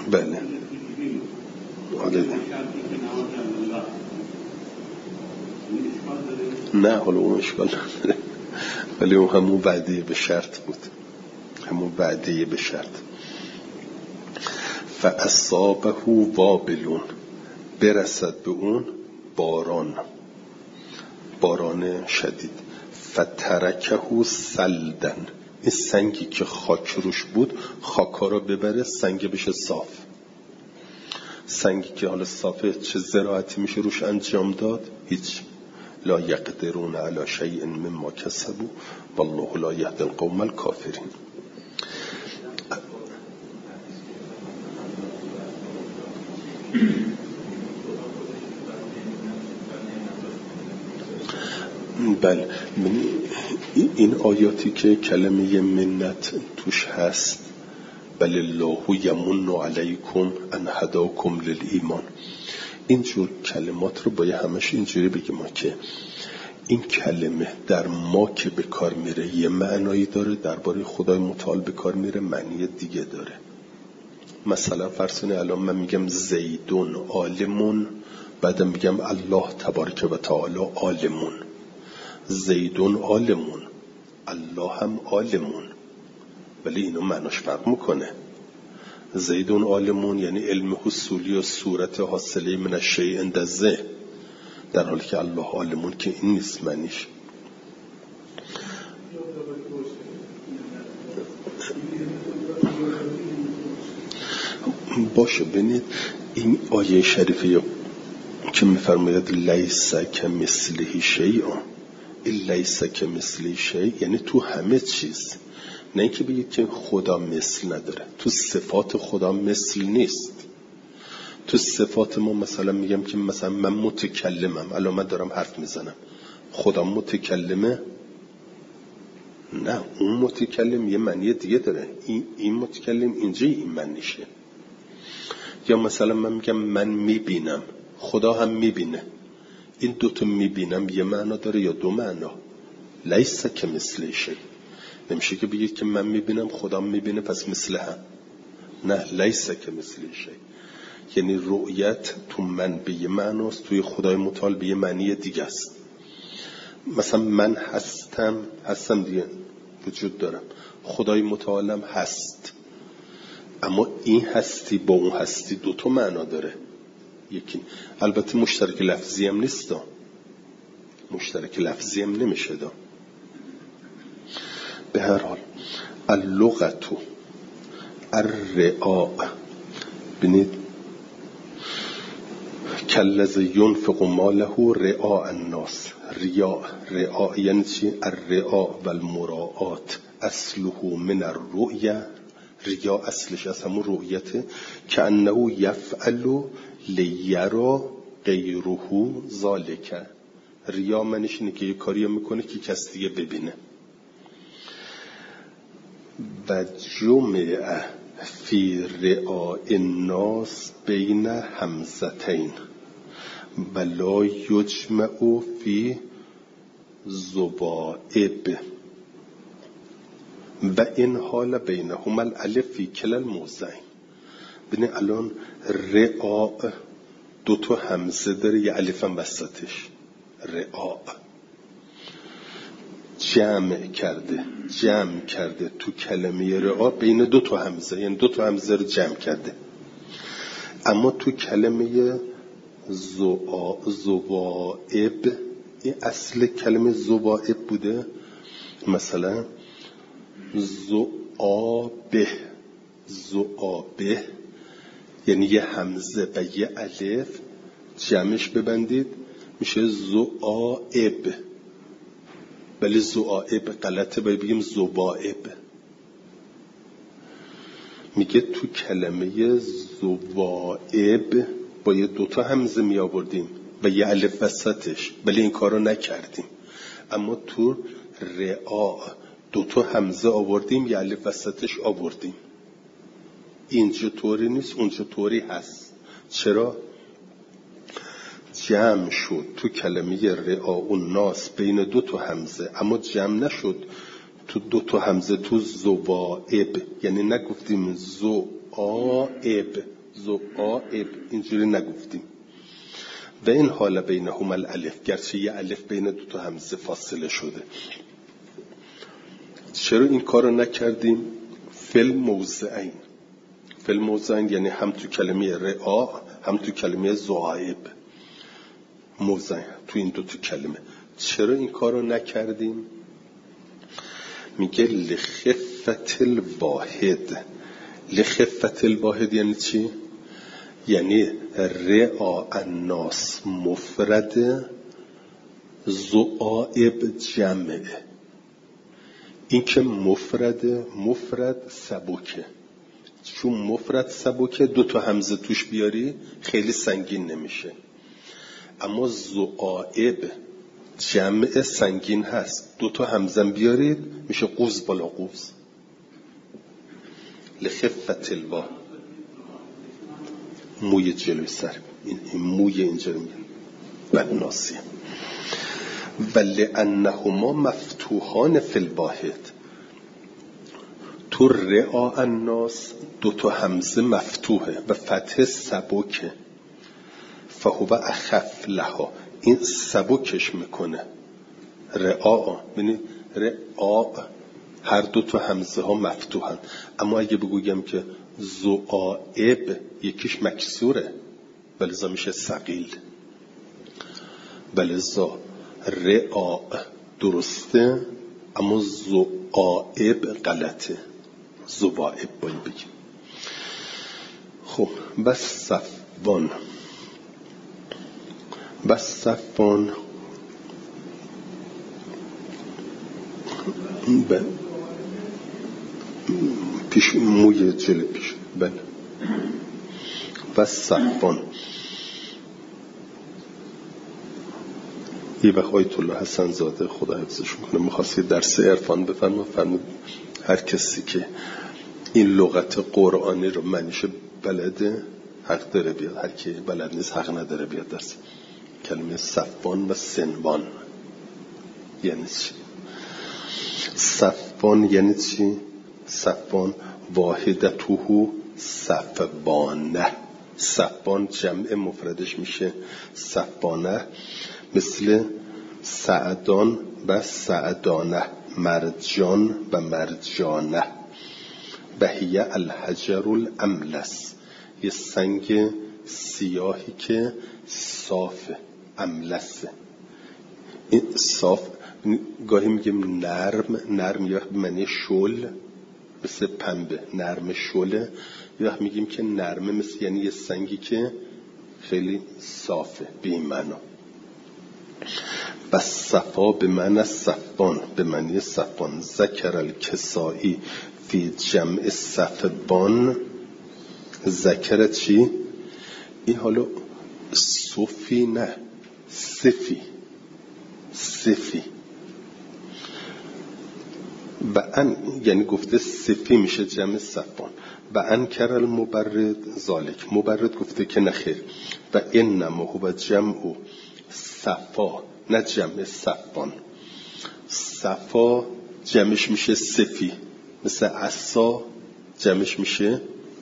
بله نه حالا اون اشکال نداره، ولی اون همون وعده به شرط بود، همون وعده به شرط. فاصابه وابلون، برسد به اون باران شدید. فترکه سلدن، این سنگی که خاک روش بود خاکا را ببره، سنگ بشه صاف. سنگی که حالا صافه چه زراعتی میشه روش انجام داد؟ هیچ. لا یقدرون علی شیء مما کسبوا والله لا یهدی القوم الکافرین. بله، این آیاتی که کلمه منت توش هست، بل الله یمن علیکم ان هداکم للایمان، اینجور کلمات رو باید همش اینجوری بگیم ما که این کلمه در ما که به کار میره یه معنایی داره، درباره خدای متعال به کار میره معنی دیگه داره. مثلا فرض کنید الان من میگم زیدون عالمون، بعدم میگم الله تبارک و تعالی عالمون. زیدون عالمون، الله هم عالمون، ولی اینو معناش فرق میکنه. زیدون عالمون یعنی علم حصولی و صورت حاصله من الشیء عند الذهن، در حالی که الله عالمون که این نیست معنیش. باشه ببینید این آیه شریفه که میفرماید لیس کمثله شیء، این لیس کمثله شیء یعنی تو همه چیز، نه اینکه بگید که خدا مثل نداره، تو صفات خدا مثل نیست. تو صفات ما مثلا میگم که مثلا من متکلمم، الان من دارم حرف میزنم، خدا متکلمه؟ نه، اون متکلم یه معنی دیگه داره، این متکلم اینجا این معنیشه. یا مثلا من میگم من میبینم، خدا هم میبینه، این دوتا میبینم یه معنا داره یا دو معنا؟ لیس کمثله شیء، نمیشه که بگید که من میبینم خدا میبینه پس مثل هم. نه، لیس کمثله شیء یعنی رؤیت تو من به یه معناست، توی خدای متعال به یه معنی دیگه است. مثلا من هستم دیگه، وجود دارم، خدای متعالم هست، اما این هستی با اون هستی دوتا معنا داره. یکی البته مشترک لفظی هم نیست، مشترک لفظی هم نمیشه دا. به هر حال اللغتو الرعاء، بینید کالذی ینفق ماله رعاء الناس، رعاء یعنی چی؟ الرعاء والمراعات اصله من الرؤیه، ریا اصلش از همون رؤیته، که انه یفعل لیرا غیره ذالک. ریا منش اینه که یه کاری میکنه که کس دیگه ببینه. و جمع فی رعاء الناس بین همزتین ولا یجمع فی ذبائب و این حال بینهما الالف فی کلا الموضعین. ببین الان رعاء دوتا همزه داره، یه الف هم وسطش، رعاء جمع کرده تو کلمه رعاء بین دوتا همزه، یعنی دوتا همزه رو جمع کرده. اما تو کلمه ذبائب، این اصل کلمه ذبائب بوده، مثلا ذعابه یعنی یه همزه و یه الف جمعش ببندید میشه ذعائب، ولی ذعائب غلطه، باید بگیم ذبائب. میگه تو کلمه ذبائب باید دوتا همزه می آوردیم و یه الف وسطش، ولی این کارو نکردیم. اما تو رعاء دوتا همزه آوردیم، یه الف وسطش آوردیم. اینجا طوری نیست، اونجا طوری هست. چرا؟ جمع شد تو کلمه رعاء الناس بین دوتا همزه، اما جمع نشد تو دوتا همزه تو ذبائب، یعنی نگفتیم زعائب اینجوری نگفتیم. و این حال بینهما الالف، گرچه یه الف بین دو تا همزه فاصله شده. چرا این کارو نکردیم؟ فل موضعین یعنی هم تو کلمه رعا هم تو کلمه زعائب، موضعین تو این دو تا کلمه. چرا این کارو نکردیم؟ میگه لخفت الواحد. لخفت الواحد یعنی چی؟ یعنی رعا الناس مفرد، زعائب جمعه. این که مفرد سبکه، چون مفرد سبکه دو تا همزه توش بیاری خیلی سنگین نمیشه. اما زعائب جمع سنگین هست، دو تا همزه بیارید میشه قوز بالا قوز. لخفت الوا، موی جلوی سر، این موی اینجا میگن بل ناسیه. ولی انهما مفتوحان فی الواحد، تو رعا الناس دو تا همزه مفتوحه و فتح سبکه. فهو اخف لها، این سبکش میکنه. رعا، یعنی رعا هر دو تا همزه ها مفتوحن. اما اگه بگویم که زعائب یکیش مکسوره ولذا میشه ثقیل. ولذا رعا درسته اما زعائب غلطه، زوائب باید بگیم. خب بس صفان پیش موی جلو پیش بله. و صفان یه وقت آیت الله حسن زاده خدا حفظش کنه میخواستی درس عرفان بفرمود هر کسی که این لغت قرآنی رو معنیش بلده حق داره بیاد، هر کی بلد نیست حق نداره بیاد درس. کلمه صفان و سنبان یعنی چی؟ صفان یعنی چی؟ صفان واحدته صفبانه. صفان جمع مفردش میشه صفبانه، مثل سعدان و سعدانه، مرجان و مرجانه. بهیه الحجر الاملس، یه سنگ سیاهی که صافه، املسه. این صاف گاهی میگیم نرم یا معنی شل، مثل پنبه نرم شله. یا میگیم که نرمه مثل یعنی یه سنگی که خیلی صافه به این معنا. و صفا به معنی صفان، به معنی صفان. ذکر الکسائی فی جمع صفبان. ذکر چی؟ این حالا صفی نه صفی و ان یعنی گفته صفی میشه جمع صفان. و انکر المبرد ذالک، مبرد گفته که نخیر. و انما هو جمع صفا نه جمع صفان. صفا جمعش میشه صفی، مثل عصا جمعش میشه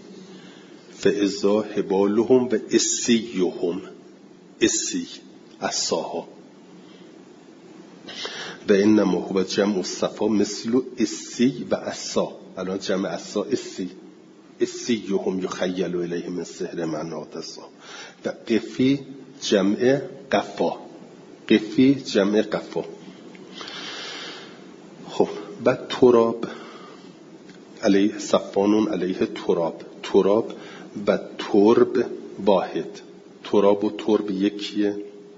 فاذا حبالهم و اسیهم، اسی عصاها. و انما هو جمع صفا مثل اسی و عصا. الان جمع عصا اسیهم یخیل الیه من سحر منات عصا. و قفی جمع قفا، قفی جمع قفا. خب بعد تراب علیه صفانون علیه تراب و ترب واحد. تراب و ترب یکیه.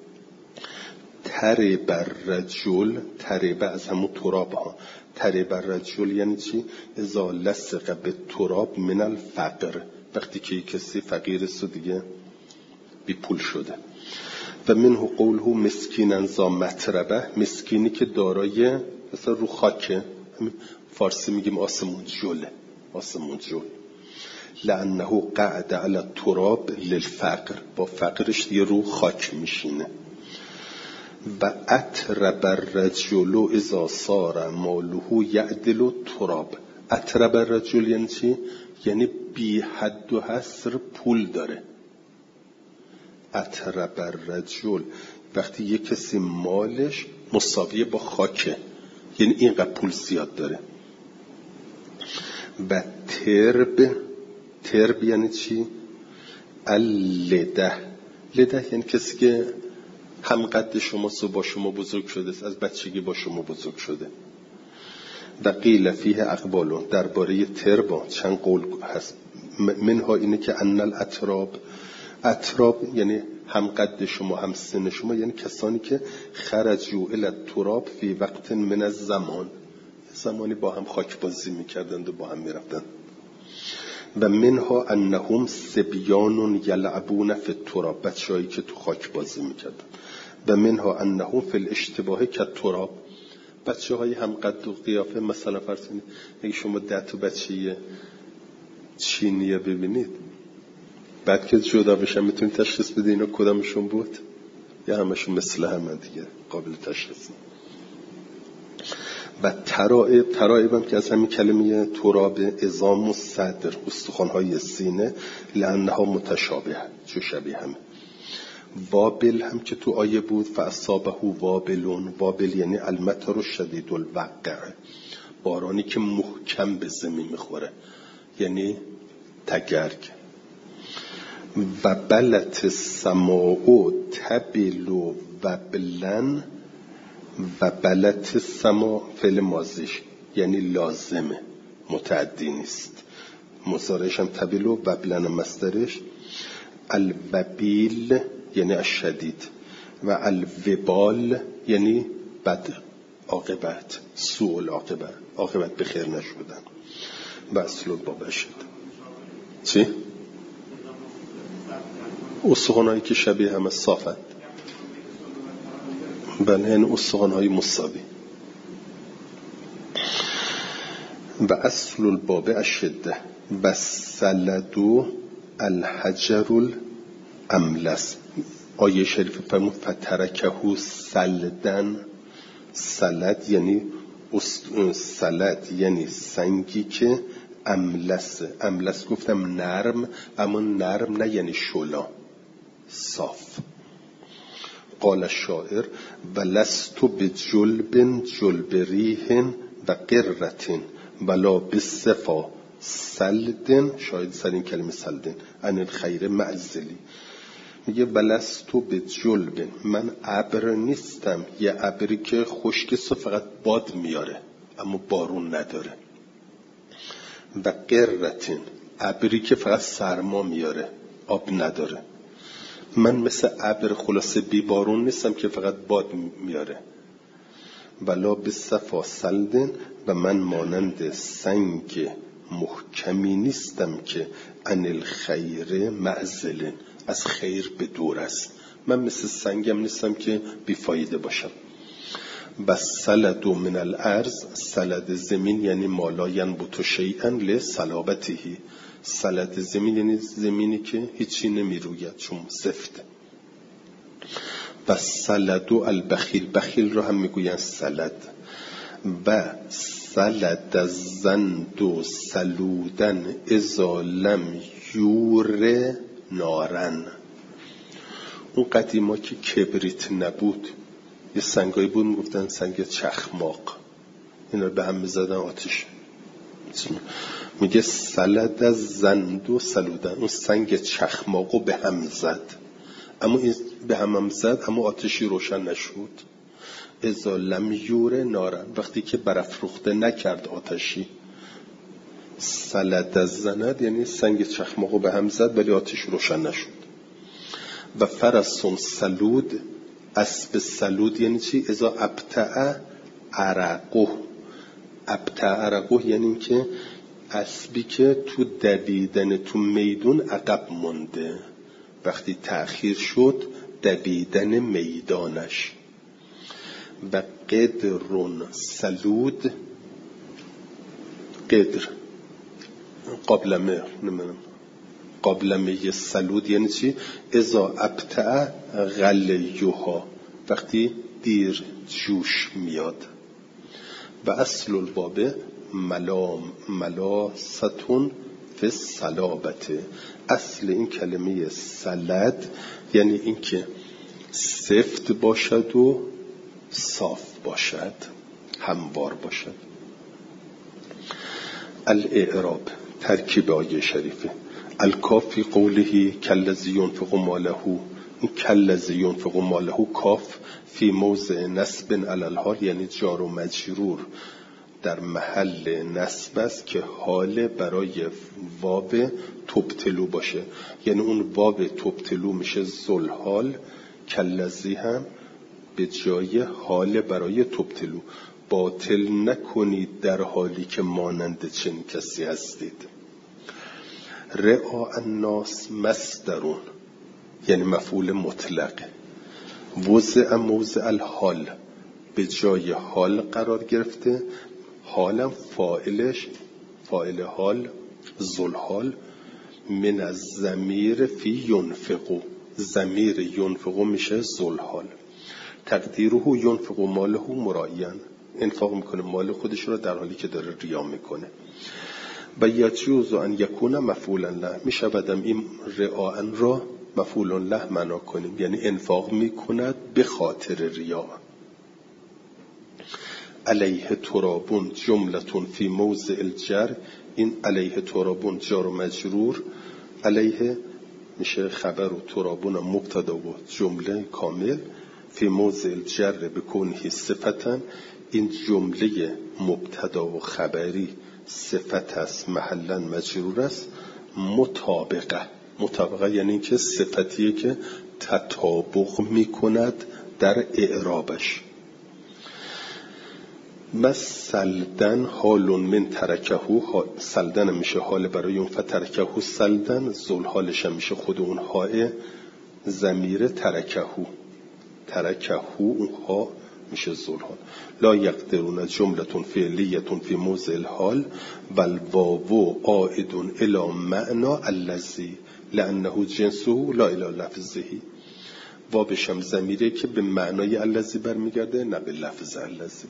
ترب الرجل، ترب از همون تراب ها. ترب الرجل یعنی چی؟ اذا لصق بالتراب من الفقر، وقتی که کسی فقیر است و دیگه بی پول شده. و منه قوله مسکینا ذا متربه، مسکینی که دارای مثلا رو خاکه، فارسی میگیم آسمون جل. لانه قعد علی التراب للفقر، با فقرش دیگه رو خاک میشینه. و اترب الرجل اذا صار ماله یعدل التراب. اترب الرجل یعنی چی؟ یعنی بی حد و حصر پول داره. اطرب الرجل وقتی یک کسی مالش مساویه با خاکه، یعنی اینقدر پول زیاد داره. و ترب یعنی چی؟ لده یعنی کسی که هم قد شماست و با شما بزرگ شده است، از بچگی با شما بزرگ شده. و قیل فیه اقبالون درباره تربا چند قول هست. منها اینه که ان اطراب یعنی هم قد شما هم سن شما، یعنی کسانی که خرجوا الی التراب فی وقت من الزمان، زمانی با هم خاک بازی میکردند و با هم میرفتند. و منها انهم صبیان یلعبون فی التراب، بچه‌هایی که تو خاک بازی میکردند. و منها انهم فی الاشتباه کالتراب، بچه‌های هم قد و قیافه. مثلا فرض کنید اگه شما 10 تا بچه چینیه ببینید، بعد که جدا بشن میتونید تشخیص بده اینا کدامشون بود، یا همشون مثل هم دیگه قابل تشخیص. و ترائب هم که از همین کلمه تراب، عظام و صدر، استخوان‌های سینه، لانها متشابه، چو شبیه هم. وابل هم که تو آیه بود، فاصابه وابلون، وابل یعنی المطر الشدید الوقع، بارانی که محکم به زمین میخوره، یعنی تگرگ. و بلت السماء تبل وبلن، و بلت السماء فعل ماضیش یعنی لازمه، متعدی نیست. مضارعش هم تبل و وبلن مصدرش. الوبیل یعنی الشدید، و الوبال یعنی بد عاقبت، سوء العاقبت، عاقبت به خیر نشدن. و اصل الباب شد چی؟ استخوان‌هایی که شبیه هم صافند، بله، این استخوان‌های مساوی. و اصل الباب الشده. و سلدو الحجر الاملس، آیه شریف فرمود فترکه سلدن. سلد یعنی سنگی که املس گفتم نرم، اما نرم نه یعنی شلا، صاف. قال الشاعر ولست بجلب جلب ریح و قرة ولا بالصفا سلد، شاید سر این کلمه سلدن عن الخیر معزلی. میگه ولست بجلب، من ابر نیستم، یه ابری که خشکست و فقط باد میاره اما بارون نداره. و قرة، ابری که فقط سرما میاره آب نداره. من مثل ابر خلاصه بی بارون نیستم که فقط باد میاره. ولا بالصفا سلدن، و من مانند سنگ محکمی نیستم که عن الخیر معزل، از خیر به دور است. من مثل سنگم نیستم که بیفایده باشم. و سلد من الارض، سلد زمین یعنی مالا ینبت شیئا لصلابته، سلد زمین یعنی زمینی که هیچی نمیروید چون سفت. و سلد البخیل، بخیل رو هم میگوین سلد. و سلد الزند سلودن اذا لم یور نارن، اون قدیما که کبریت نبود یه سنگایی بود میگفتن سنگ چخماق، اینا رو به هم میزدن آتش. میگه سلد الزند سلودن، اون سنگ چخماقو به هم زد، اما این به هم زد اما آتشی روشن نشد. اذا لم یور نارن، وقتی که برافروخته نکرد آتشی. سلد الزند یعنی سنگ چخماقو به هم زد ولی آتش روشن نشد. و فرسون سلود، اسب سلود یعنی چی؟ اذا ابتع عرقه، ابتع عرقه یعنی که اسبی که تو دویدن تو میدون عقب مونده، وقتی تأخیر شد دویدن میدانش. و قدرون سلود، قدر قابلمه سلود یعنی چی؟ اذا ابتع غلیها، وقتی دیر جوش میاد. و اصل الباب ملاستون الصلابته. اصل این کلمه سلد یعنی این که سفت باشد و صاف باشد، هموار باشد. الاعراب ترکیب آیه شریفه. الکافی قوله کالذی ینفق ماله، این کالذی ینفق ماله کاف فی موضع نصب علی الحال یعنی جار و مجرور در محل نصب است که حال برای واو تبتلو باشه، یعنی اون واو تبتلو میشه ذوالحال. کالذی هم به جای حال برای تبتلو. باطل نکنید در حالی که مانند چنین کسی هستید. رعا الناس مصدرون یعنی مفعول مطلقه. وضع موضع الحال به جای حال قرار گرفته. حالم فاعلش فاعل حال ذوالحال. من از ضمیر فی ینفقو، ضمیر ینفقو میشه ذوالحال. تقدیره ینفق ماله مراعیان، انفاق میکنه مال خودش رو در حالی که داره ریا میکنه. و یجوز ان یکون مفعولا له، میشودم این رعاء را مفعول له معنا کنیم، یعنی انفاق میکند به خاطر ریا. علیه ترابون جملتون فی موضع الجر، این علیه ترابون جار و مجرور، علیه میشه خبر و ترابون مبتدا و جمله کامل. فی موضع الجر بکونه صفتا، این جمله مبتدا و خبری صفت است، محلا مجرور است. مطابقه یعنی که صفتیه که تطابق میکند در اعرابش. سلدن حال من ترکه، سلدن میشه حال برای اون، فترکه سلدن ذوالحالش میشه خود اون های ضمیر ترکه اون ها میشه ذوالحال. لا یقدرون جملتون فعلیتون فی موضع الحال بل واو عائد الی معنا الذی لانه جنسه لا الی لفظه. واوش هم ضمیره که به معنای الذی برمیگرده نه به لفظ الذی.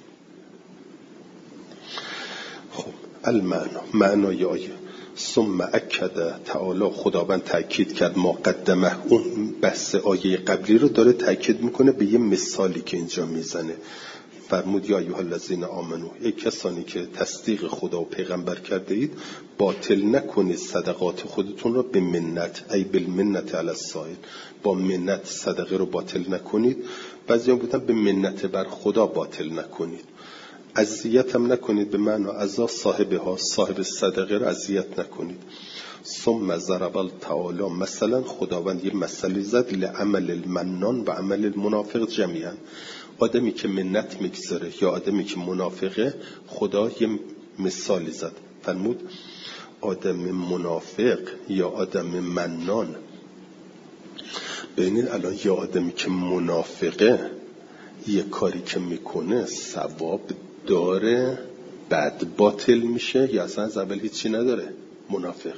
خب المعنى، معنای آیه. ثم اکد تعالی، خداوند تأکید کرد ما قدمه، اون بحث آیه قبلی رو داره تأکید میکنه به یه مثالی که اینجا میزنه. فرمود یا ایها الذین آمنو، ای کسانی که تصدیق خدا و پیغمبر کرده اید، باطل نکنید صدقات خودتون رو به منت، ای بالمنت علی السائل، با منت صدقه رو باطل نکنید. بعضیان بودن به منت بر خدا باطل نکنید. اذیت هم نکنید به معنی عذاب صاحب صدقه رو اذیت نکنید. ثم ضرب تعالی مثلا، خداوند یه مثالی زد لعمل المنان و عمل المنافق جمیعا. آدمی که منت میگذاره یا آدمی که منافقه، خدا یه مثالی زد. فرمود آدم منافق یا آدم منان. ببینید الان یه آدمی که منافقه یه کاری که میکنه ثواب داره بعد باطل میشه یا اصلا از اول هیچی نداره؟ منافق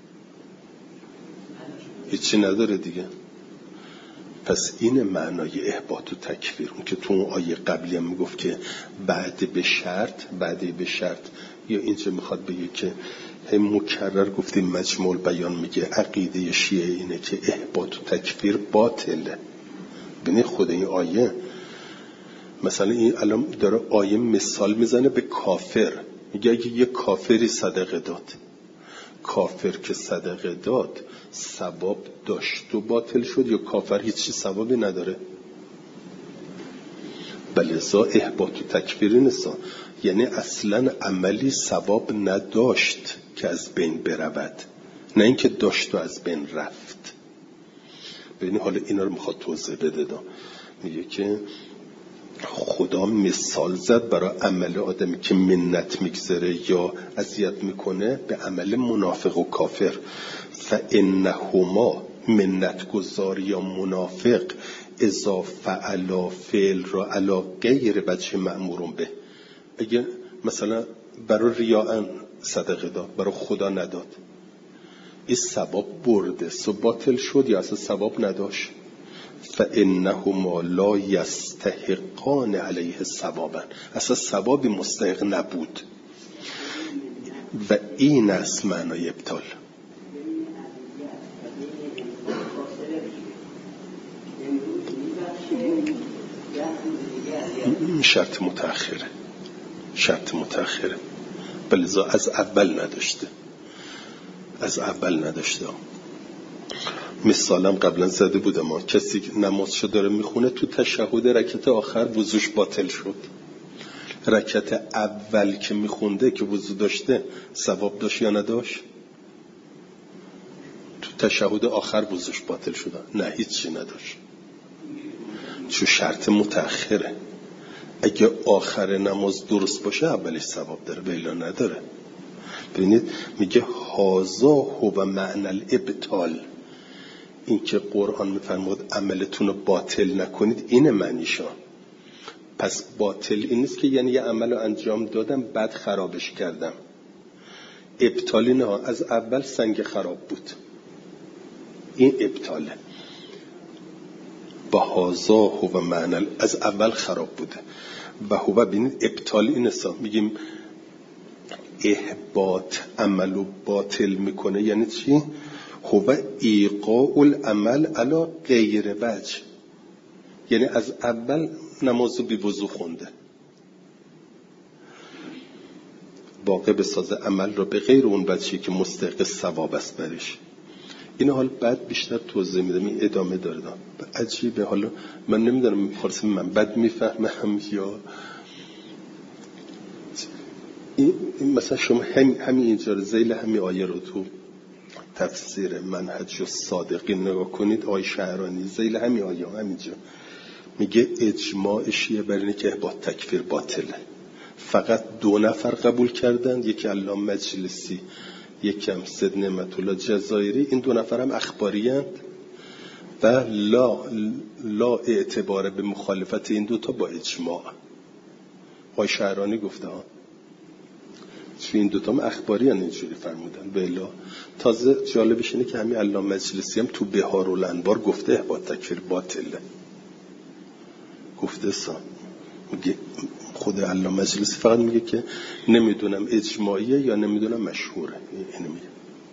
هیچی نداره دیگه. پس این معنای احباط و تکفیر. اون که تو اون آیه قبلی هم میگفت که بعد به شرط، یا اینجا میخواد بگه که هم مکرر گفتیم مجموع بیان میگه عقیده شیعه اینه که احباط و تکفیر باطله. ببین خود این آیه مثلا این الان داره آیه مثال میزنه به کافر، میگه اگه یه کافری صدقه داد، کافر که صدقه داد ثواب داشت و باطل شد، یا کافر هیچی ثوابی نداره؟ بلذا احباط و تکفیری نیست، یعنی اصلا عملی ثواب نداشت که از بین برود، نه اینکه داشت و از بین رفت. ببینید حالا اینا رو میخواد توضیح بده. میگه که خدا مثال زد برای عمل آدمی که منت میگذره یا اذیت میکنه به عمل منافق و کافر. فانهما منت گذار یا منافق اذا فعلا فعل را علی غیر وجه مأمور به، اگه مثلا برای ریاء صدقه داد برای خدا نداد، این ثواب برده سو باطل شد یا اصلا ثواب نداشت؟ فانهما لا یستحقان علیه ثوابا، اصلا ثوابی مستحق نبود. و این است معنای ابطال. شرط متأخره بلذا از اول نداشته. مثالم قبلا زده بودم، کسی که نمازشو داره میخونه تو تشهد رکعت آخر وضوش باطل شد، رکعت اول که میخونده که وضو داشته ثواب داشت یا نداشت؟ تو تشهد آخر وضوش باطل شد؟ نه، هیچی نداشت، چون شرط متأخره. اگه آخر نماز درست باشه اولش ثواب داره، ولی نداره. ببینید میگه هازا هو معنی الابطال، این که قرآن میفرمود عملتون رو باطل نکنید، اینه معنیشا. پس باطل این نیست که یعنی یه عمل رو انجام دادم بعد خرابش کردم. ابطالی نه، از اول سنگ خراب بود، این ابطاله. با هازا هو معنی از اول خراب بوده و هو ببینید ابطال این است، میگیم احباط عملو باطل میکنه یعنی چی؟ هو ایقاع العمل علی غیر وجه، یعنی از اول نمازو بی وضو خونده، واقع بسازه عمل رو به غیر اون وجهی که مستحق ثواب است برش. این حال بعد بیشتر توضیح میدم، این ادامه داره. عجیبه، حالا من نمیدونم خلاصه من بد میفهمم یا این مثلا شما همین اینجا رو ذیل همین آیه رو تو تفسیر منهج الصادقین نگاه کنید، آیه شعرانی ذیل همین آیه همینجا میگه اجماع شیعه بر اینه که با تکفیر باطله. فقط 2 نفر قبول کردن، یکی علامه مجلسی، یکی هم سید نعمت الله جزایری. این 2 نفر هم اخباری هستند و لا اعتبار به مخالفت این 2 تا با اجماع. آیه شعرانی گفته ها، چون این 2 تا هم اخباری هستند اینجوری فرمودن. بلا تازه جالبش اینه که همین علامه مجلسی هم تو بهارالانوار گفته با تکفیر باطله، گفته میگه خود علامه مجلسی فقط میگه که نمیدونم اجماعیه یا نمیدونم مشهوره، اینو میگه.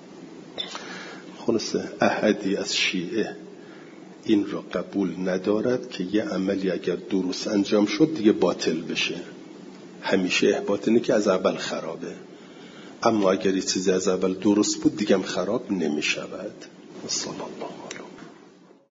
خلاصه احدی از شیعه این را قبول ندارد که یه عملی اگر درست انجام شد دیگه باطل بشه. همیشه احباط اینه که از اول خرابه، اما اگر یه چیزی از اول درست بود دیگه هم خراب نمیشود. صلی الله